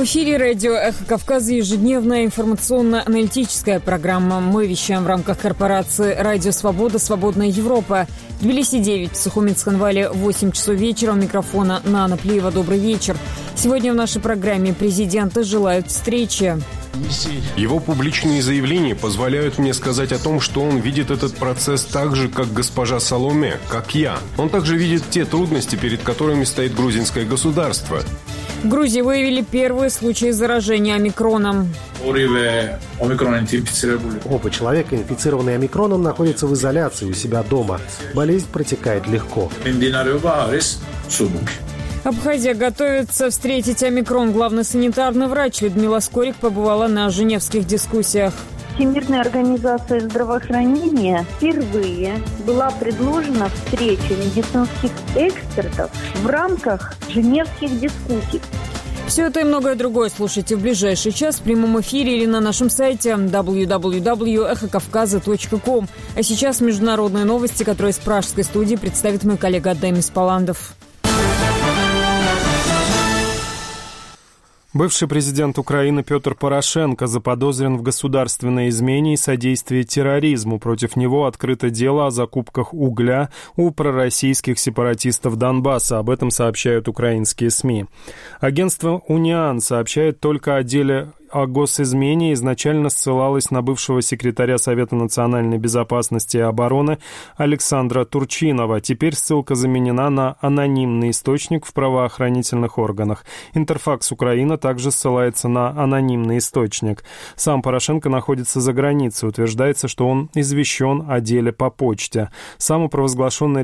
В эфире радио «Эхо Кавказа» ежедневная информационно-аналитическая программа. Мы вещаем в рамках корпорации «Радио Свобода. Свободная Европа». В Тбилиси 9, в Сухуминском-Вале 8 часов вечера. У микрофона Нана Плиева. Добрый вечер. Сегодня в нашей программе президенты желают встречи. Его публичные заявления позволяют мне сказать о том, что он видит этот процесс так же, как госпожа Саломе, как я. Он также видит те трудности, перед которыми стоит грузинское государство. В Грузии выявили первые случаи заражения омикроном. Оба человека, инфицированные омикроном, находятся в изоляции у себя дома. Болезнь протекает легко. Абхазия готовится встретить омикрон. Главный санитарный врач Людмила Скорик побывала на женевских дискуссиях. Всемирная организация здравоохранения впервые была предложена встреча медицинских экспертов в рамках женевских дискуссий. Все это и многое другое слушайте в ближайший час в прямом эфире или на нашем сайте www.эхокавказа.ком. А сейчас международные новости, которые из пражской студии представит мой коллега Демис Паландов. Бывший президент Украины Петр Порошенко заподозрен в государственной измене и содействии терроризму. Против него открыто дело о закупках угля у пророссийских сепаратистов Донбасса. Об этом сообщают украинские СМИ. Агентство «Униан» сообщает только о деле о госизмене, изначально ссылалась на бывшего секретаря Совета национальной безопасности и обороны Александра Турчинова. Теперь ссылка заменена на анонимный источник в правоохранительных органах. Интерфакс Украина также ссылается на анонимный источник. Сам Порошенко находится за границей. Утверждается, что он извещен о деле по почте. Самопровозглашенные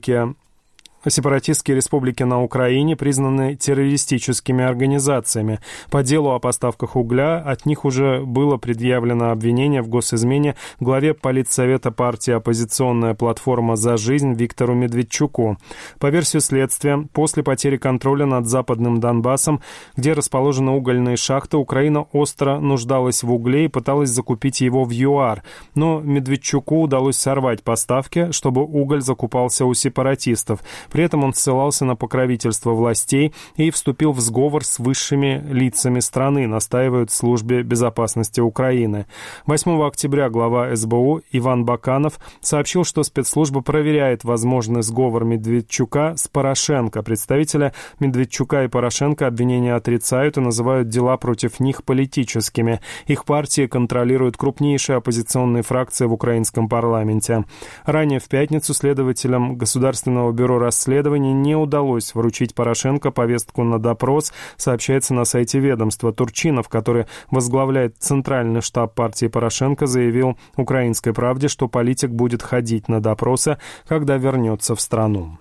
сепаратистские республики на Украине признаны террористическими организациями. По делу о поставках угля от них уже было предъявлено обвинение в госизмене главе Политсовета партии «Оппозиционная платформа за жизнь» Виктору Медведчуку. По версии следствия, после потери контроля над Западным Донбассом, где расположены угольные шахты, Украина остро нуждалась в угле и пыталась закупить его в ЮАР. Но Медведчуку удалось сорвать поставки, чтобы уголь закупался у сепаратистов. При этом он ссылался на покровительство властей и вступил в сговор с высшими лицами страны, настаивают в Службе безопасности Украины. 8 октября глава СБУ Иван Баканов сообщил, что спецслужба проверяет возможный сговор Медведчука с Порошенко. Представители Медведчука и Порошенко обвинения отрицают и называют дела против них политическими. Их партии контролируют крупнейшие оппозиционные фракции в украинском парламенте. Ранее в пятницу следователям Государственного бюро расследований не удалось вручить Порошенко повестку на допрос, сообщается на сайте ведомства. Турчинов, который возглавляет центральный штаб партии Порошенко, заявил «Украинской правде», что политик будет ходить на допросы, когда вернется в страну.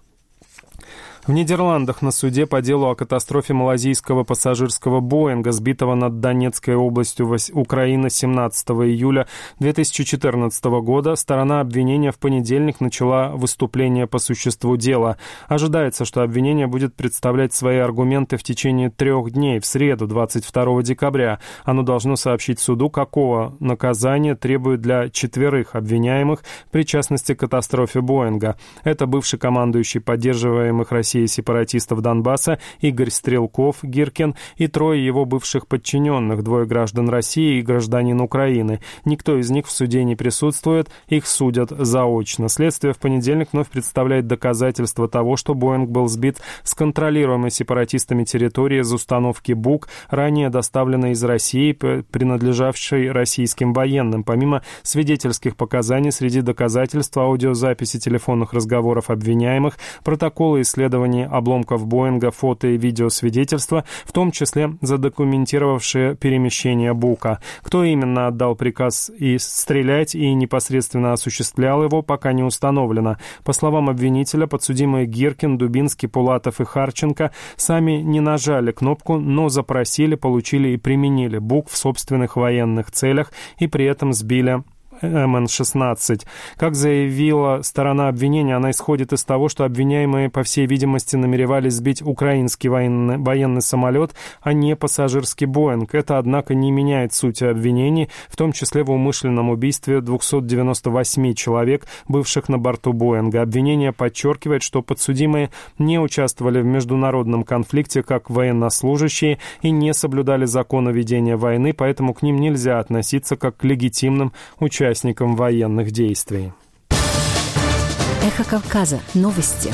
В Нидерландах на суде по делу о катастрофе малазийского пассажирского «Боинга», сбитого над Донецкой областью Украины 17 июля 2014 года, сторона обвинения в понедельник начала выступление по существу дела. Ожидается, что обвинение будет представлять свои аргументы в течение 3 дней, в среду, 22 декабря. Оно должно сообщить суду, какого наказания требует для 4 обвиняемых в причастности к катастрофе «Боинга». Это бывший командующий поддерживаемых Россией сепаратистов Донбасса Игорь Стрелков, Гиркин, и 3 его бывших подчиненных, 2 граждан России и гражданин Украины. Никто из них в суде не присутствует, их судят заочно. Следствие в понедельник вновь представляет доказательства того, что «Боинг» был сбит с контролируемой сепаратистами территории из установки «Бук», ранее доставленной из России, принадлежавшей российским военным. Помимо свидетельских показаний, среди доказательств аудиозаписи телефонных разговоров обвиняемых, протоколы исследований обломков «Боинга», фото и видеосвидетельства, в том числе задокументировавшие перемещение «Бука». Кто именно отдал приказ и стрелять и непосредственно осуществлял его, пока не установлено. По словам обвинителя, подсудимые Гиркин, Дубинский, Пулатов и Харченко сами не нажали кнопку, но запросили, получили и применили «Бук» в собственных военных целях и при этом сбили МН-16. Как заявила сторона обвинения, она исходит из того, что обвиняемые, по всей видимости, намеревались сбить украинский военный самолет, а не пассажирский «Боинг». Это, однако, не меняет сути обвинений, в том числе в умышленном убийстве 298 человек, бывших на борту «Боинга». Обвинение подчеркивает, что подсудимые не участвовали в международном конфликте как военнослужащие и не соблюдали законы ведения войны, поэтому к ним нельзя относиться как к легитимным участникам военных действий. Эхо Кавказа. Новости.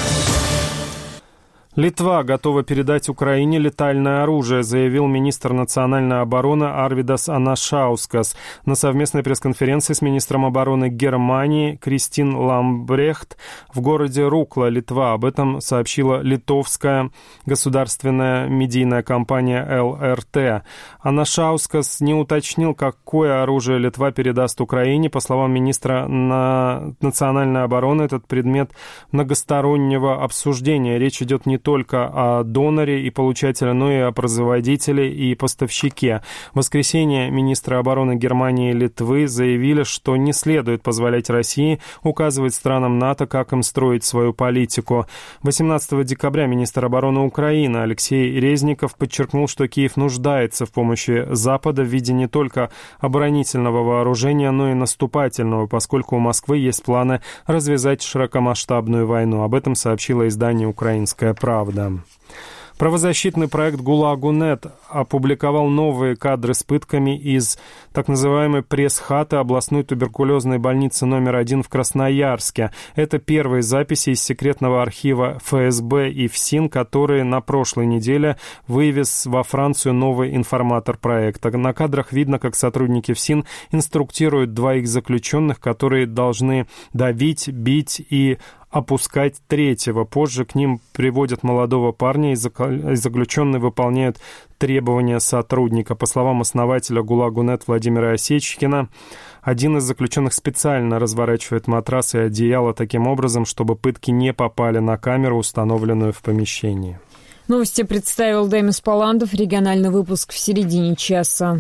Литва готова передать Украине летальное оружие, заявил министр национальной обороны Арвидас Анашаускас на совместной пресс-конференции с министром обороны Германии Кристин Ламбрехт в городе Рукла, Литва. Об этом сообщила литовская государственная медийная компания ЛРТ. Анашаускас не уточнил, какое оружие Литва передаст Украине. По словам министра национальной обороны, этот предмет многостороннего обсуждения. Речь идет не только о доноре и получателе, но и о производителе и поставщике. В воскресенье министры обороны Германии и Литвы заявили, что не следует позволять России указывать странам НАТО, как им строить свою политику. 18 декабря министр обороны Украины Алексей Резников подчеркнул, что Киев нуждается в помощи Запада в виде не только оборонительного вооружения, но и наступательного, поскольку у Москвы есть планы развязать широкомасштабную войну. Об этом сообщило издание «Украинская правда». Правозащитный проект «ГУЛАГу.нет» опубликовал новые кадры с пытками из так называемой пресс-хаты областной туберкулезной больницы номер 1 в Красноярске. Это первые записи из секретного архива ФСБ и ФСИН, которые на прошлой неделе вывез во Францию новый информатор проекта. На кадрах видно, как сотрудники ФСИН инструктируют двоих заключенных, которые должны давить, бить и опускать третьего. Позже к ним приводят молодого парня, и заключенные выполняют требования сотрудника. По словам основателя ГУЛАГу.нет Владимира Осечкина, один из заключенных специально разворачивает матрас и одеяло таким образом, чтобы пытки не попали на камеру, установленную в помещении. Новости представил Демис Паландов. Региональный выпуск в середине часа.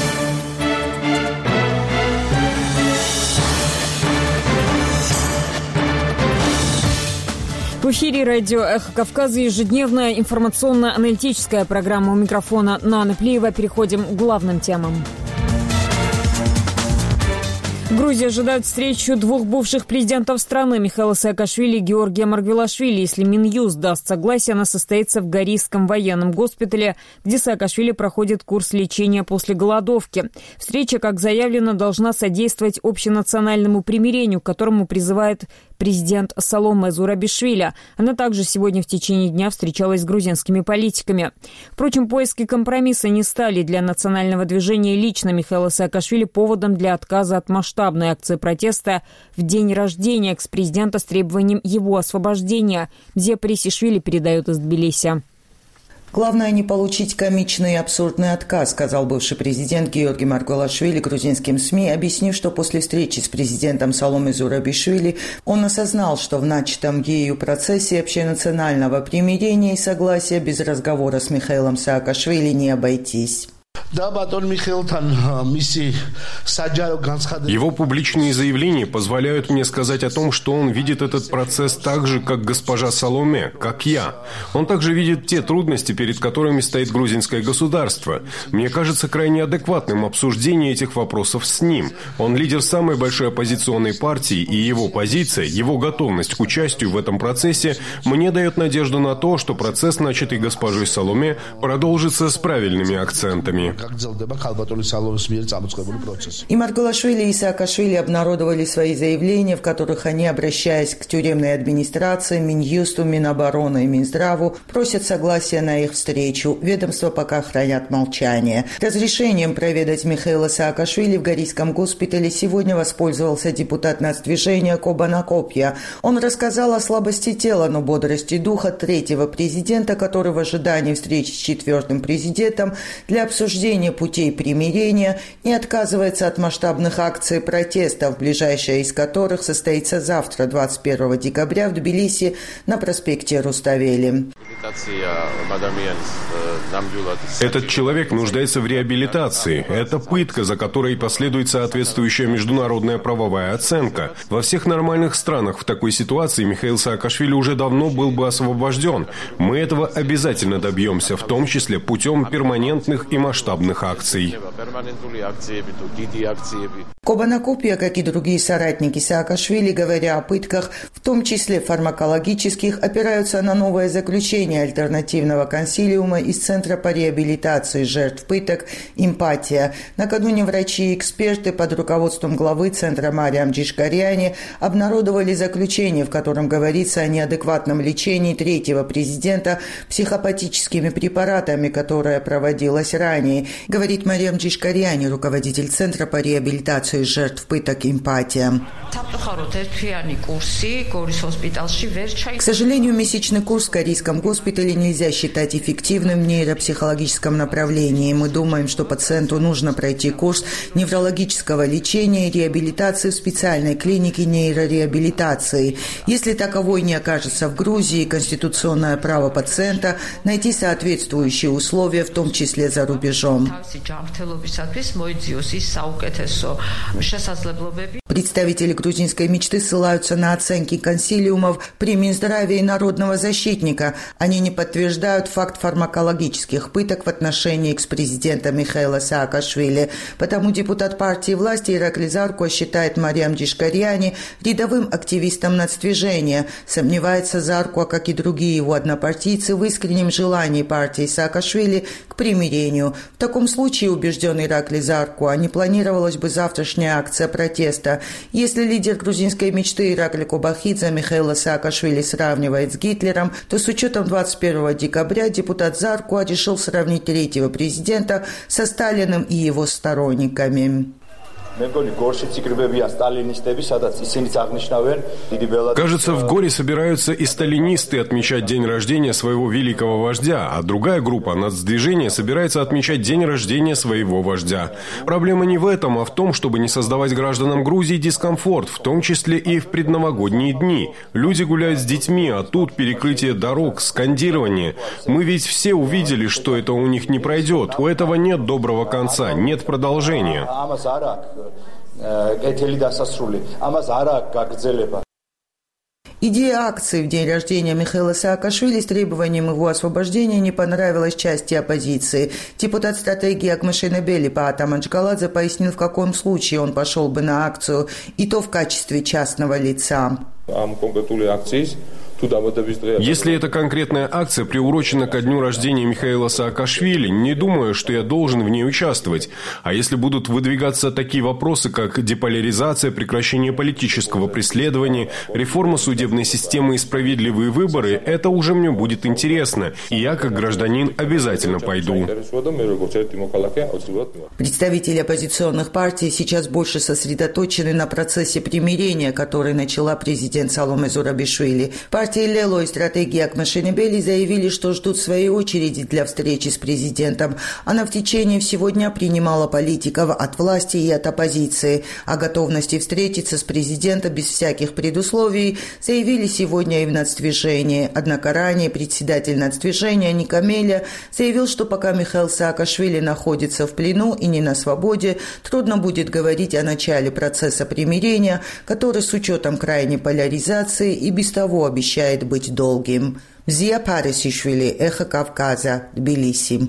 В эфире радио «Эхо Кавказа» ежедневная информационно-аналитическая программа. У микрофона Нана Плиева. Переходим к главным темам. В Грузии ожидают встречу двух бывших президентов страны Михаила Саакашвили и Георгия Маргвелашвили. Если Минюст даст согласие, она состоится в Горийском военном госпитале, где Саакашвили проходит курс лечения после голодовки. Встреча, как заявлено, должна содействовать общенациональному примирению, к которому призывает президент Саломе Зурабишвили. Она также сегодня в течение дня встречалась с грузинскими политиками. Впрочем, поиски компромисса не стали для национального движения лично Михаила Саакашвили поводом для отказа от масштабной акции протеста в день рождения экс-президента с требованием его освобождения. Дзия Присишвили передает из Тбилиси. «Главное не получить комичный и абсурдный отказ», сказал бывший президент Георгий Маргвелашвили грузинским СМИ, объяснив, что после встречи с президентом Саломе Зурабишвили он осознал, что в начатом ею процессе общенационального примирения и согласия без разговора с Михаилом Саакашвили не обойтись. Его публичные заявления позволяют мне сказать о том, что он видит этот процесс так же, как госпожа Саломе, как я. Он также видит те трудности, перед которыми стоит грузинское государство. Мне кажется крайне адекватным обсуждение этих вопросов с ним. Он лидер самой большой оппозиционной партии, и его позиция, его готовность к участию в этом процессе мне дает надежду на то, что процесс, начатый госпожой Саломе, продолжится с правильными акцентами. И Маргвелашвили, и Саакашвили обнародовали свои заявления, в которых они, обращаясь к тюремной администрации, Минюсту, Минобороны и Минздраву, просят согласия на их встречу. Ведомства пока хранят молчание. Разрешением проведать Михаила Саакашвили в Горийском госпитале сегодня воспользовался депутат нацдвижения Кобан Акопья. Он рассказал о слабости тела, но бодрости духа третьего президента, который в ожидании встречи с четвертым президентом для обсуждения путей примирения не отказывается от масштабных акций протестов, ближайшая из которых состоится завтра, 21 декабря, в Тбилиси на проспекте Руставели. Этот человек нуждается в реабилитации. Это пытка, за которой последует соответствующая международная правовая оценка. Во всех нормальных странах в такой ситуации Михаил Саакашвили уже давно был бы освобожден. Мы этого обязательно добьемся, в том числе путем перманентных и масштабных акций. Кобанакопия, как и другие соратники Саакашвили, говоря о пытках, в том числе фармакологических, опираются на новое заключение альтернативного консилиума из Центра по реабилитации жертв пыток «Эмпатия». Накануне врачи и эксперты под руководством главы Центра Мариам Джишкаряни обнародовали заключение, в котором говорится о неадекватном лечении третьего президента психопатическими препаратами, которое проводилось ранее, говорит Мариам Джишкаряни, руководитель Центра по реабилитации жертв пыток «Эмпатия». К сожалению, месячный курс в корейском госпитале нельзя считать эффективным в нейропсихологическом направлении. Мы думаем, что пациенту нужно пройти курс неврологического лечения и реабилитации в специальной клинике нейрореабилитации. Если таковой не окажется в Грузии, конституционное право пациента найти соответствующие условия, в том числе за рубежом. Представители грузинской мечты ссылаются на оценки консилиумов при Минздраве и Народного защитника. Они не подтверждают факт фармакологических пыток в отношении экс-президента Михаила Саакашвили. Потому депутат партии власти Иракли Зарко считает Мариам Джишкаряни рядовым активистом нацдвижения. Сомневается Зарко, как и другие его однопартийцы, в искреннем желании партии Саакашвили к примирению. В таком случае, убежден Иракли Зарко, не планировалась бы завтрашняя акция протеста. Если лидер грузинской мечты Иракли Кобахидзе Михаила Саакашвили сравнивает с Гитлером, то с учетом 21 декабря депутат Зарко решил сравнить третьего президента со Сталиным и его сторонниками. Кажется, в Горе собираются и сталинисты отмечать день рождения своего великого вождя, а другая группа, нацдвижение, собирается отмечать день рождения своего вождя. Проблема не в этом, а в том, чтобы не создавать гражданам Грузии дискомфорт, в том числе и в предновогодние дни. Люди гуляют с детьми, а тут перекрытие дорог, скандирование. Мы ведь все увидели, что это у них не пройдет. У этого нет доброго конца, нет продолжения. Идея акции в день рождения Михаила Саакашвили с требованием его освобождения не понравилась части оппозиции. Депутат стратегии Акмашинебели Паата Манчгаладзе пояснил, в каком случае он пошел бы на акцию, и то в качестве частного лица. Если эта конкретная акция приурочена ко дню рождения Михаила Саакашвили, не думаю, что я должен в ней участвовать. А если будут выдвигаться такие вопросы, как деполяризация, прекращение политического преследования, реформа судебной системы и справедливые выборы, это уже мне будет интересно. И я, как гражданин, обязательно пойду. Представители оппозиционных партий сейчас больше сосредоточены на процессе примирения, который начала президент Саломе Зурабишвили. Партия Лело и стратегии Акмашинебели заявили, что ждут своей очереди для встречи с президентом. Она в течение всего дня принимала политиков от власти и от оппозиции. О готовности встретиться с президентом без всяких предусловий заявили сегодня и в нацдвижении. Однако ранее председатель нацдвижения Никамеля заявил, что пока Михаил Саакашвили находится в плену и не на свободе, трудно будет говорить о начале процесса примирения, который с учетом крайней поляризации и без того обещает быть долгим. Зия Парисишвили, Эхо Кавказа, Тбилиси.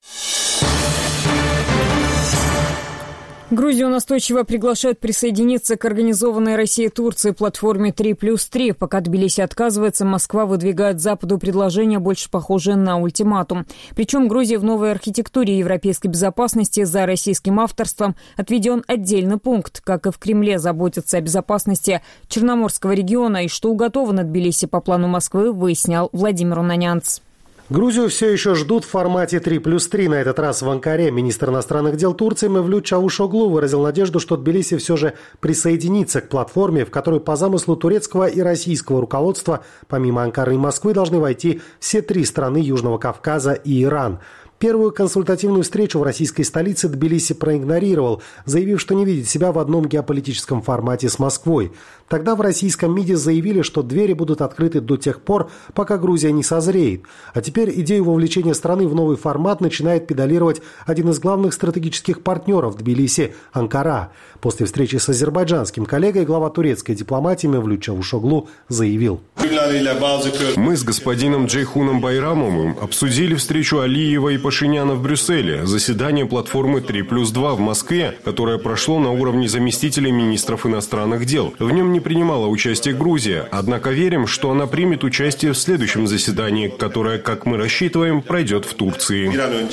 Грузию настойчиво приглашают присоединиться к организованной Россией Турции платформе 3+3. Пока Тбилиси отказывается, Москва выдвигает Западу предложение, больше похожее на ультиматум. Причем Грузии в новой архитектуре европейской безопасности за российским авторством отведен отдельный пункт. Как и в Кремле заботятся о безопасности Черноморского региона и что уготовано Тбилиси по плану Москвы, выяснял Владимир Унанянц. Грузию все еще ждут в формате 3+3. На этот раз в Анкаре министр иностранных дел Турции Мевлют Чавушоглу выразил надежду, что Тбилиси все же присоединится к платформе, в которую по замыслу турецкого и российского руководства помимо Анкары и Москвы должны войти все три страны Южного Кавказа и Иран. Первую консультативную встречу в российской столице Тбилиси проигнорировал, заявив, что не видит себя в одном геополитическом формате с Москвой. Тогда в российском МИДе заявили, что двери будут открыты до тех пор, пока Грузия не созреет. А теперь идею вовлечения страны в новый формат начинает педалировать один из главных стратегических партнеров Тбилиси – Анкара. После встречи с азербайджанским коллегой глава турецкой дипломатии Мевлют Чавушоглу заявил: «Мы с господином Джейхуном Байрамовым обсудили встречу Алиева и Пашиняна в Брюсселе, заседание платформы 3+2 в Москве, которое прошло на уровне заместителей министров иностранных дел. В нем не принимала участие Грузия, однако верим, что она примет участие в следующем заседании, которое, как мы рассчитываем, пройдет в Турции».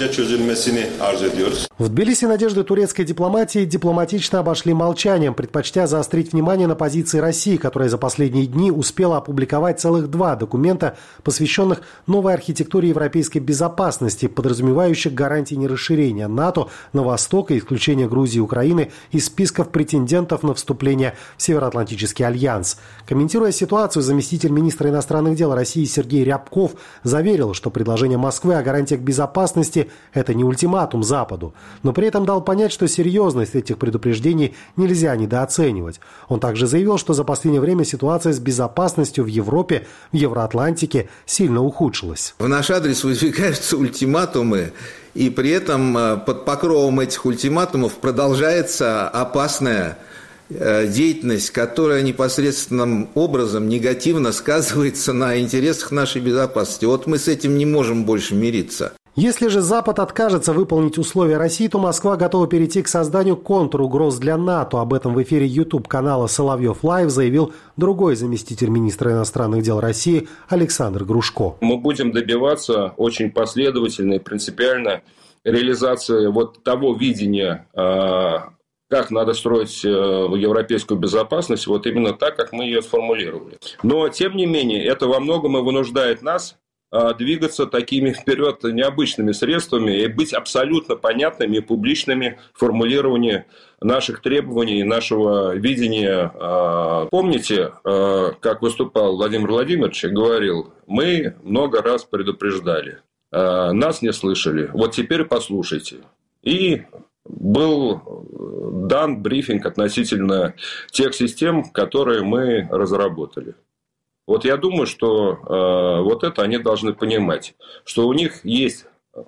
В Тбилиси надежды турецкой дипломатии дипломатично обошли молчанием, предпочтя заострить внимание на позиции России, которая за последние дни успела опубликовать целых 2 документа, посвященных новой архитектуре европейской безопасности, подразумевающих гарантии нерасширения НАТО на восток и исключения Грузии и Украины из списков претендентов на вступление в Североатлантический альянс. Комментируя ситуацию, заместитель министра иностранных дел России Сергей Рябков заверил, что предложение Москвы о гарантиях безопасности – это не ультиматум Западу, но при этом дал понять, что серьезность этих предупреждений нельзя недооценивать. Он также заявил, что за последнее время ситуация с безопасностью в Европе, в Евроатлантике сильно ухудшилась. В наш адрес выдвигаются ультиматумы, и при этом под покровом этих ультиматумов продолжается опасная деятельность, которая непосредственным образом негативно сказывается на интересах нашей безопасности. Вот мы с этим не можем больше мириться. Если же Запад откажется выполнить условия России, то Москва готова перейти к созданию контругроз для НАТО. Об этом в эфире YouTube-канала «Соловьев Лайв» заявил другой заместитель министра иностранных дел России Александр Грушко. Мы будем добиваться очень последовательно и принципиально реализации вот того видения, как надо строить европейскую безопасность, вот именно так, как мы ее сформулировали. Но, тем не менее, это во многом и вынуждает нас двигаться такими вперед необычными средствами и быть абсолютно понятными и публичными в формулировании наших требований и нашего видения. Помните, как выступал Владимир Владимирович и говорил: мы много раз предупреждали, нас не слышали, вот теперь послушайте. И был дан брифинг относительно тех систем, которые мы разработали. Вот я думаю, что вот это они должны понимать, что у них есть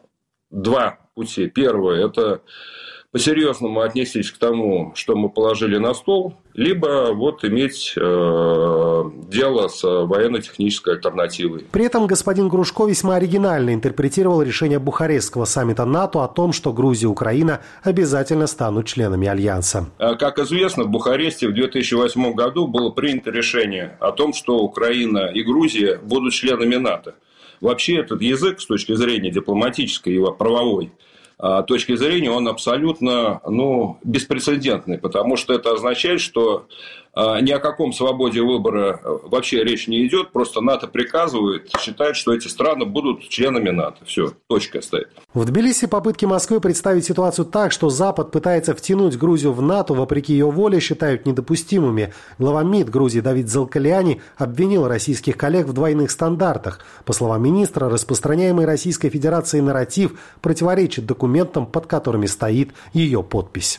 2 пути. Первое – это по-серьезному отнестись к тому, что мы положили на стол, либо вот иметь дело с военно-технической альтернативой. При этом господин Грушко весьма оригинально интерпретировал решение Бухарестского саммита НАТО о том, что Грузия и Украина обязательно станут членами Альянса. Как известно, в Бухаресте в 2008 году было принято решение о том, что Украина и Грузия будут членами НАТО. Вообще этот язык с точки зрения дипломатической и правовой точки зрения, он абсолютно беспрецедентный, потому что это означает, что ни о каком свободе выбора вообще речь не идет, просто НАТО приказывает, считает, что эти страны будут членами НАТО. Все, точка стоит. В Тбилиси попытки Москвы представить ситуацию так, что Запад пытается втянуть Грузию в НАТО вопреки ее воле, считают недопустимыми. Глава МИД Грузии Давид Залкаляни обвинил российских коллег в двойных стандартах. По словам министра, распространяемый Российской Федерацией нарратив противоречит документам, под которыми стоит ее подпись.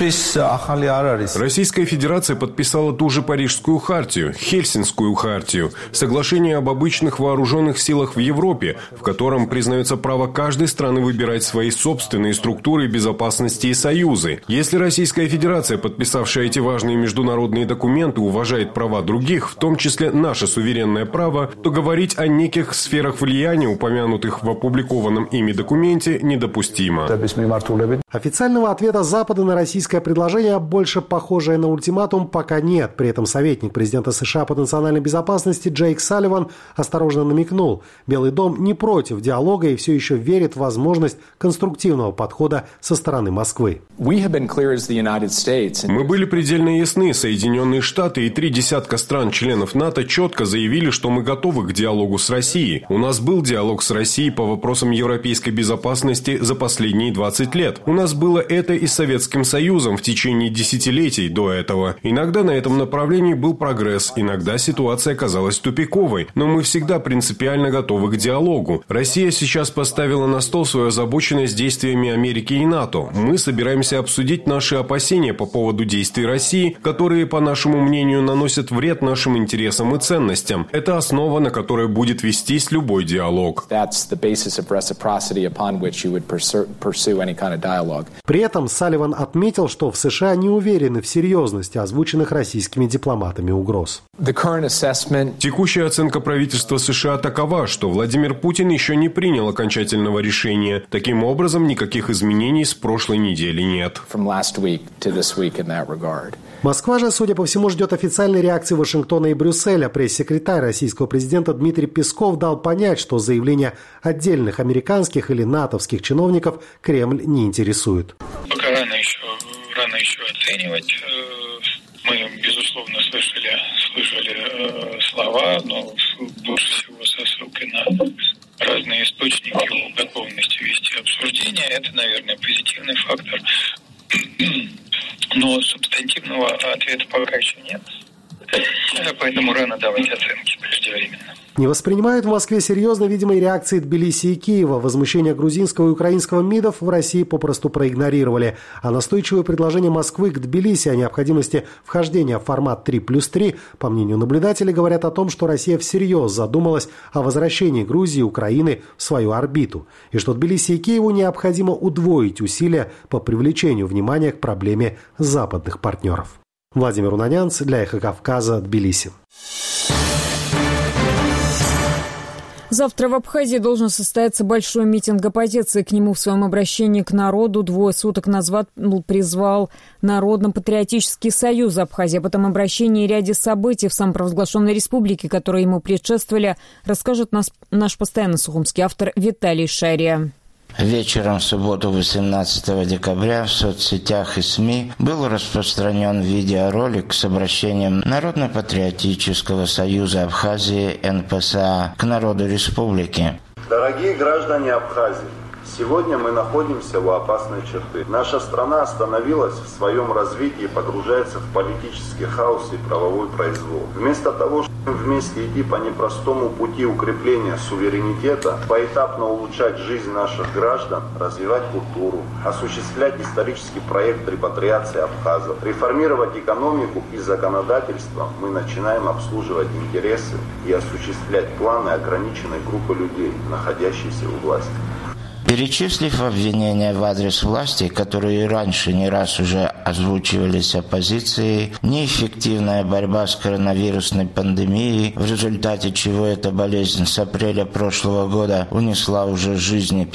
Российская Федерация подписала ту же Парижскую хартию, Хельсинскую хартию, соглашение об обычных вооруженных силах в Европе, в котором признается право каждой страны выбирать свои собственные структуры безопасности и союзы. Если Российская Федерация, подписавшая эти важные международные документы, уважает права других, в том числе наше суверенное право, то говорить о неких сферах влияния, упомянутых в опубликованном ими документе, недопустимо. Официального ответа Запада на российское предложение, больше похожее на ультиматум, пока нет. При этом советник президента США по национальной безопасности Джейк Салливан осторожно намекнул: Белый дом не против диалога и все еще верит в возможность конструктивного подхода со стороны Москвы. Мы были предельно ясны. Соединенные Штаты и 3 десятка стран-членов НАТО четко заявили, что мы готовы к диалогу с Россией. У нас был диалог с Россией по вопросам европейской безопасности за последние 20 лет. У нас было это и с Советским Союзом в течение десятилетий до этого. Иногда на это этом направлении был прогресс. Иногда ситуация казалась тупиковой, но мы всегда принципиально готовы к диалогу. Россия сейчас поставила на стол свою озабоченность действиями Америки и НАТО. Мы собираемся обсудить наши опасения по поводу действий России, которые, по нашему мнению, наносят вред нашим интересам и ценностям. Это основа, на которой будет вестись любой диалог. При этом Салливан отметил, что в США не уверены в серьезности озвученных российскими дипломатами угроз. Текущая оценка правительства США такова, что Владимир Путин еще не принял окончательного решения. Таким образом, никаких изменений с прошлой недели нет. Москва же, судя по всему, ждет официальной реакции Вашингтона и Брюсселя. Пресс-секретарь российского президента Дмитрий Песков дал понять, что заявления отдельных американских или натовских чиновников Кремль не интересует. Пока рано еще оценивать. Мы, безусловно, слышали слова, но больше всего со ссылкой на разные источники о готовности вести обсуждение. Это, наверное, позитивный фактор. Но субстантивного ответа пока еще нет. Поэтому рано давать оценки преждевременно. Не воспринимают в Москве серьезно видимой реакции Тбилиси и Киева. Возмущение грузинского и украинского МИДов в России попросту проигнорировали. А настойчивое предложение Москвы к Тбилиси о необходимости вхождения в формат 3+3, по мнению наблюдателей, говорят о том, что Россия всерьез задумалась о возвращении Грузии и Украины в свою орбиту. И что Тбилиси и Киеву необходимо удвоить усилия по привлечению внимания к проблеме западных партнеров. Владимир Унанянц для «Эхо Кавказа», Тбилиси. Завтра в Абхазии должен состояться большой митинг оппозиции. К нему в своем обращении к народу двое суток назад призвал Народно-патриотический союз Абхазии. Об этом обращении и ряде событий в самопровозглашенной республике, которые ему предшествовали, расскажет наш постоянный сухумский автор Виталий Шария. Вечером в субботу 18 декабря в соцсетях и СМИ был распространен видеоролик с обращением Народно-патриотического союза Абхазии НПСА к народу республики. Дорогие граждане Абхазии, сегодня мы находимся у опасной черты. Наша страна остановилась в своем развитии и погружается в политический хаос и правовой произвол. Вместо того, чтобы вместе идти по непростому пути укрепления суверенитета, поэтапно улучшать жизнь наших граждан, развивать культуру, осуществлять исторический проект репатриации абхазов, реформировать экономику и законодательство, мы начинаем обслуживать интересы и осуществлять планы ограниченной группы людей, находящейся у власти. Перечислив обвинения в адрес власти, которые раньше не раз уже озвучивались оппозицией, неэффективная борьба с коронавирусной пандемией, в результате чего эта болезнь с апреля прошлого года унесла уже жизни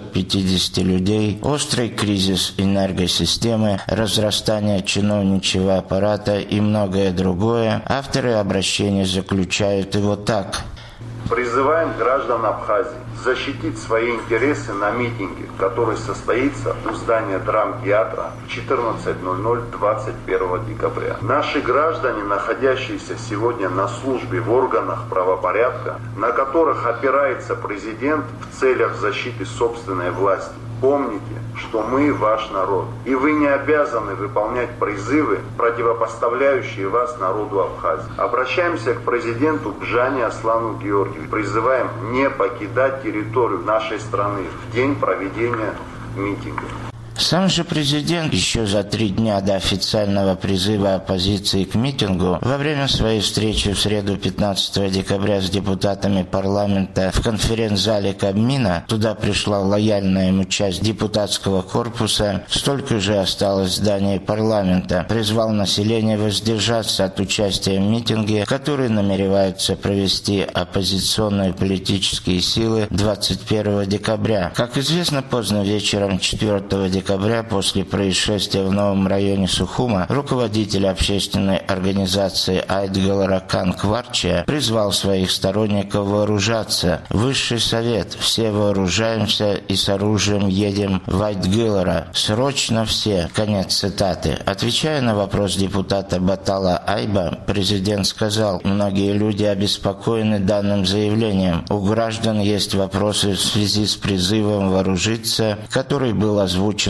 550 людей, острый кризис энергосистемы, разрастание чиновничьего аппарата и многое другое, авторы обращения заключают его так. Призываем граждан Абхазии защитить свои интересы на митинге, который состоится у здания драмтеатра в 14:00 21 декабря. Наши граждане, находящиеся сегодня на службе в органах правопорядка, на которых опирается президент в целях защиты собственной власти, помните, что мы ваш народ, и вы не обязаны выполнять призывы, противопоставляющие вас народу Абхазии. Обращаемся к президенту Бжане Аслану Георгиевичу. Призываем не покидать территорию нашей страны в день проведения митинга. Сам же президент еще за 3 дня до официального призыва оппозиции к митингу во время своей встречи в среду 15 декабря с депутатами парламента в конференц-зале Кабмина, туда пришла лояльная ему часть депутатского корпуса, столько же осталось в здании парламента, призвал население воздержаться от участия в митинге, который намереваются провести оппозиционные политические силы 21 декабря. Как известно, поздно вечером 4 декабря после происшествия в новом районе Сухума руководитель общественной организации Айтгаларакан Кварчия призвал своих сторонников вооружаться. Высший совет: все вооружаемся и с оружием едем в Айтгалара. Срочно все. Конец цитаты. Отвечая на вопрос депутата Батала Айба, президент сказал: многие люди обеспокоены данным заявлением. У граждан есть вопросы в связи с призывом вооружиться, который был озвучен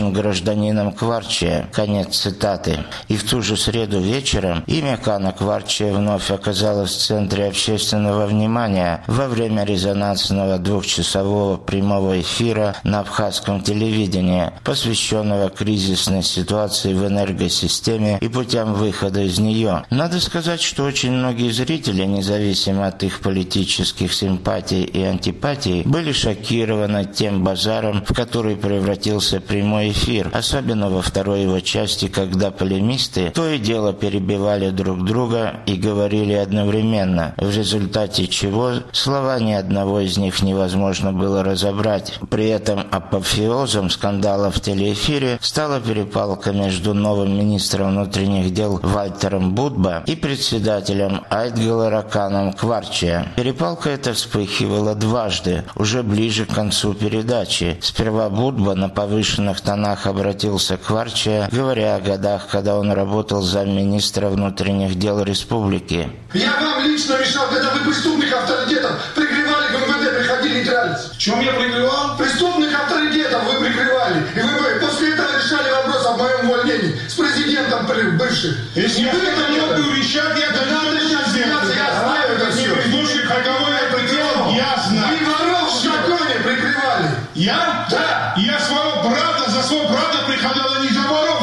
обеспечен гражданином Кварчия». Конец цитаты. И в ту же среду вечером имя Кана Кварчия вновь оказалось в центре общественного внимания во время резонансного двухчасового прямого эфира на абхазском телевидении, посвященного кризисной ситуации в энергосистеме и путям выхода из нее. Надо сказать, что очень многие зрители, независимо от их политических симпатий и антипатий, были шокированы тем базаром, в который превратился прямой эфир, особенно во второй его части, когда полемисты то и дело перебивали друг друга и говорили одновременно, в результате чего слова ни одного из них невозможно было разобрать. При этом апофеозом скандала в телеэфире стала перепалка между новым министром внутренних дел Вальтером Будба и председателем Айтгелера Каном Кварчия. Перепалка эта вспыхивала дважды, уже ближе к концу передачи. Сперва Будба на повышенных тонах обратился к Кварчия, говоря о годах, когда он работал замминистра внутренних дел республики. «Я вам лично мешал, когда вы преступных авторитетов прикрывали, к МВД приходили нейтралиться». В чем я прикрывал? Преступных авторитетов вы прикрывали. И вы после этого решали вопрос о моем увольнении с президентом бывшим. Если я не могу решать, я даже не знаю. Я знаю это все. Слушай, кого я прикрывал? Я знаю. Вы воров в законе прикрывали. Я? Да. Я своего брата, за своего брата приходил, а не за воров.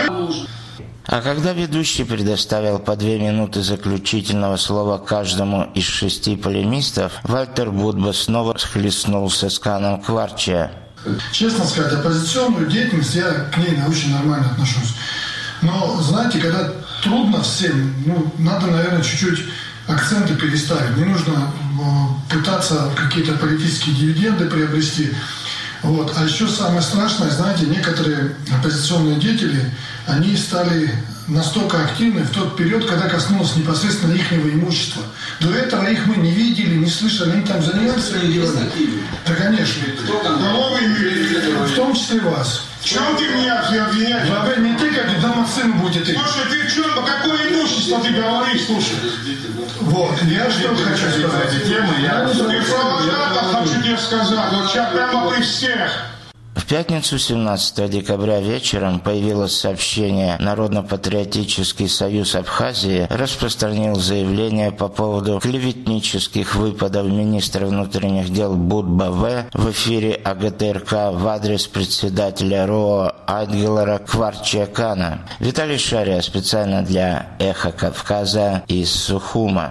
А когда ведущий предоставил по 2 минуты заключительного слова каждому из 6 полемистов, Вальтер Будба снова схлестнулся с Каном Кварчия. Честно сказать, оппозиционную деятельность я к ней очень нормально отношусь. Но, знаете, когда трудно всем, надо, наверное, чуть-чуть акценты переставить. Не нужно пытаться какие-то политические дивиденды приобрести. Вот. А еще самое страшное, знаете, некоторые оппозиционные деятели, они стали настолько активны в тот период, когда коснулось непосредственно их имущества. До этого их мы не видели, не слышали, они там занимались своими делами. Да, конечно. В том числе вас. В чем ты меня обвиняешь? Вы не ты, как дома сын будет. Слушай, ты что, какое имущество ты говоришь, слушай? Вот, я что хочу сказать. Ты провокатор, хочу тебе сказать. Вот сейчас прямо при всех. В пятницу 17 декабря вечером появилось сообщение. Народно-патриотический союз Абхазии распространил заявление по поводу клеветнических выпадов министра внутренних дел Будба в эфире АГТРК в адрес председателя РОА Айтгелера Кварчия Кана. Виталий Шария специально для «Эхо Кавказа» из Сухума.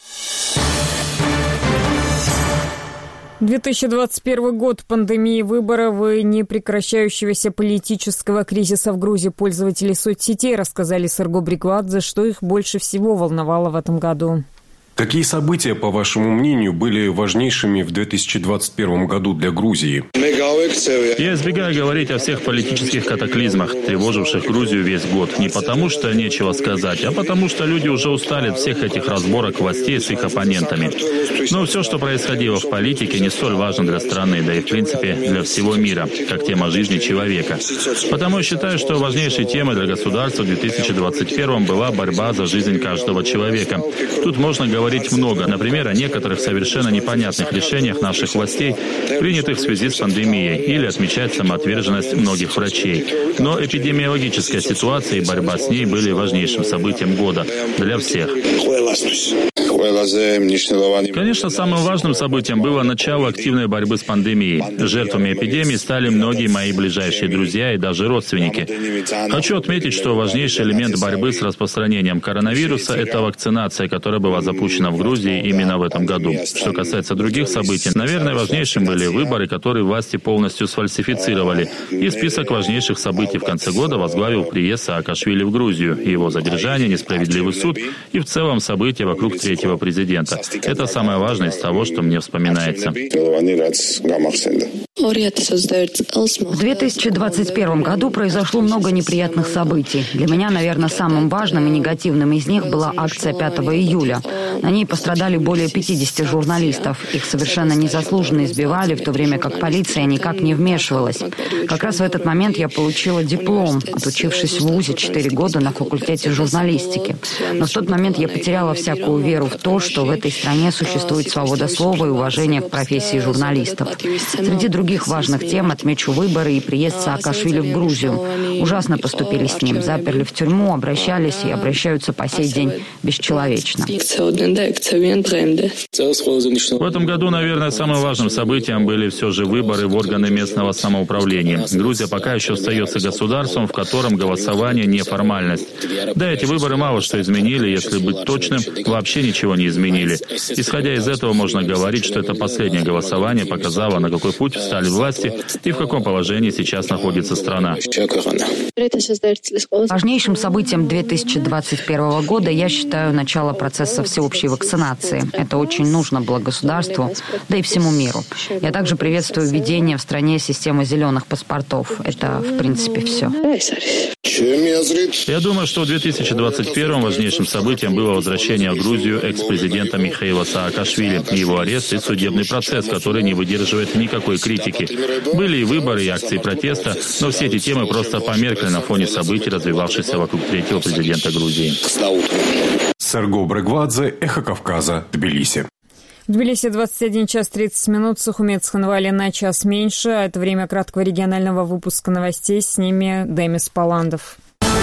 2021 год, пандемии, выборов и непрекращающегося политического кризиса в Грузии пользователи соцсетей рассказали Сарго Бриквадзе, что их больше всего волновало в этом году. Какие события, по вашему мнению, были важнейшими в 2021 году для Грузии? Я избегаю говорить о всех политических катаклизмах, тревоживших Грузию весь год. Не потому, что нечего сказать, а потому, что люди уже устали от всех этих разборок властей с их оппонентами. Но все, что происходило в политике, не столь важно для страны, да и, в принципе, для всего мира, как тема жизни человека. Потому я считаю, что важнейшей темой для государства в 2021 была борьба за жизнь каждого человека. Тут можно говорить много, например, о некоторых совершенно непонятных решениях наших властей, принятых в связи с пандемией, или отмечать самоотверженность многих врачей. Но эпидемиологическая ситуация и борьба с ней были важнейшим событием года для всех. Конечно, самым важным событием было начало активной борьбы с пандемией. Жертвами эпидемии стали многие мои ближайшие друзья и даже родственники. Хочу отметить, что важнейший элемент борьбы с распространением коронавируса – это вакцинация, которая была запущена в Грузии именно в этом году. Что касается других событий, наверное, важнейшим были выборы, которые власти полностью сфальсифицировали. И список важнейших событий в конце года возглавил приезд Саакашвили в Грузию, его задержание, несправедливый суд и в целом события вокруг третьего президента. Это самое важное из того, что мне вспоминается. В 2021 году произошло много неприятных событий. Для меня, наверное, самым важным и негативным из них была акция 5 июля. На ней пострадали более 50 журналистов. Их совершенно незаслуженно избивали, в то время как полиция никак не вмешивалась. Как раз в этот момент я получила диплом, отучившись в ВУЗе 4 года на факультете журналистики. Но в тот момент я потеряла всякую веру в то, что в этой стране существует свобода слова и уважение к профессии журналистов. Среди других важных тем отмечу выборы и приезд Саакашвили в Грузию. Ужасно поступили с ним, заперли в тюрьму, обращались и обращаются по сей день бесчеловечно. В этом году, наверное, самым важным событием были все же выборы в органы местного самоуправления. Грузия пока еще остается государством, в котором голосование не формальность. Да, эти выборы мало что изменили, если быть точным, вообще ничего не изменили. Исходя из этого, можно говорить, что это последнее голосование показало, на какой путь встали власти и в каком положении сейчас находится страна. Важнейшим событием 2021 года я считаю начало процесса всеобщей вакцинации. Это очень нужно было государству, да и всему миру. Я также приветствую введение в стране системы зеленых паспортов. Это, в принципе, все. Я думаю, что в 2021 важнейшим событием было возвращение в Грузию экс-президента Михаила Саакашвили, его арест и судебный процесс, который не выдерживает никакой критики. Были и выборы, и акции протеста, но все эти темы просто померкли на фоне событий, развивавшихся вокруг третьего президента Грузии. Серго Брегвадзе, Эхо Кавказа, Тбилиси. В Тбилиси 21 час 30 минут, Сухуми Цхинвали на час меньше. Это время краткого регионального выпуска новостей. С ними Демис Паландов.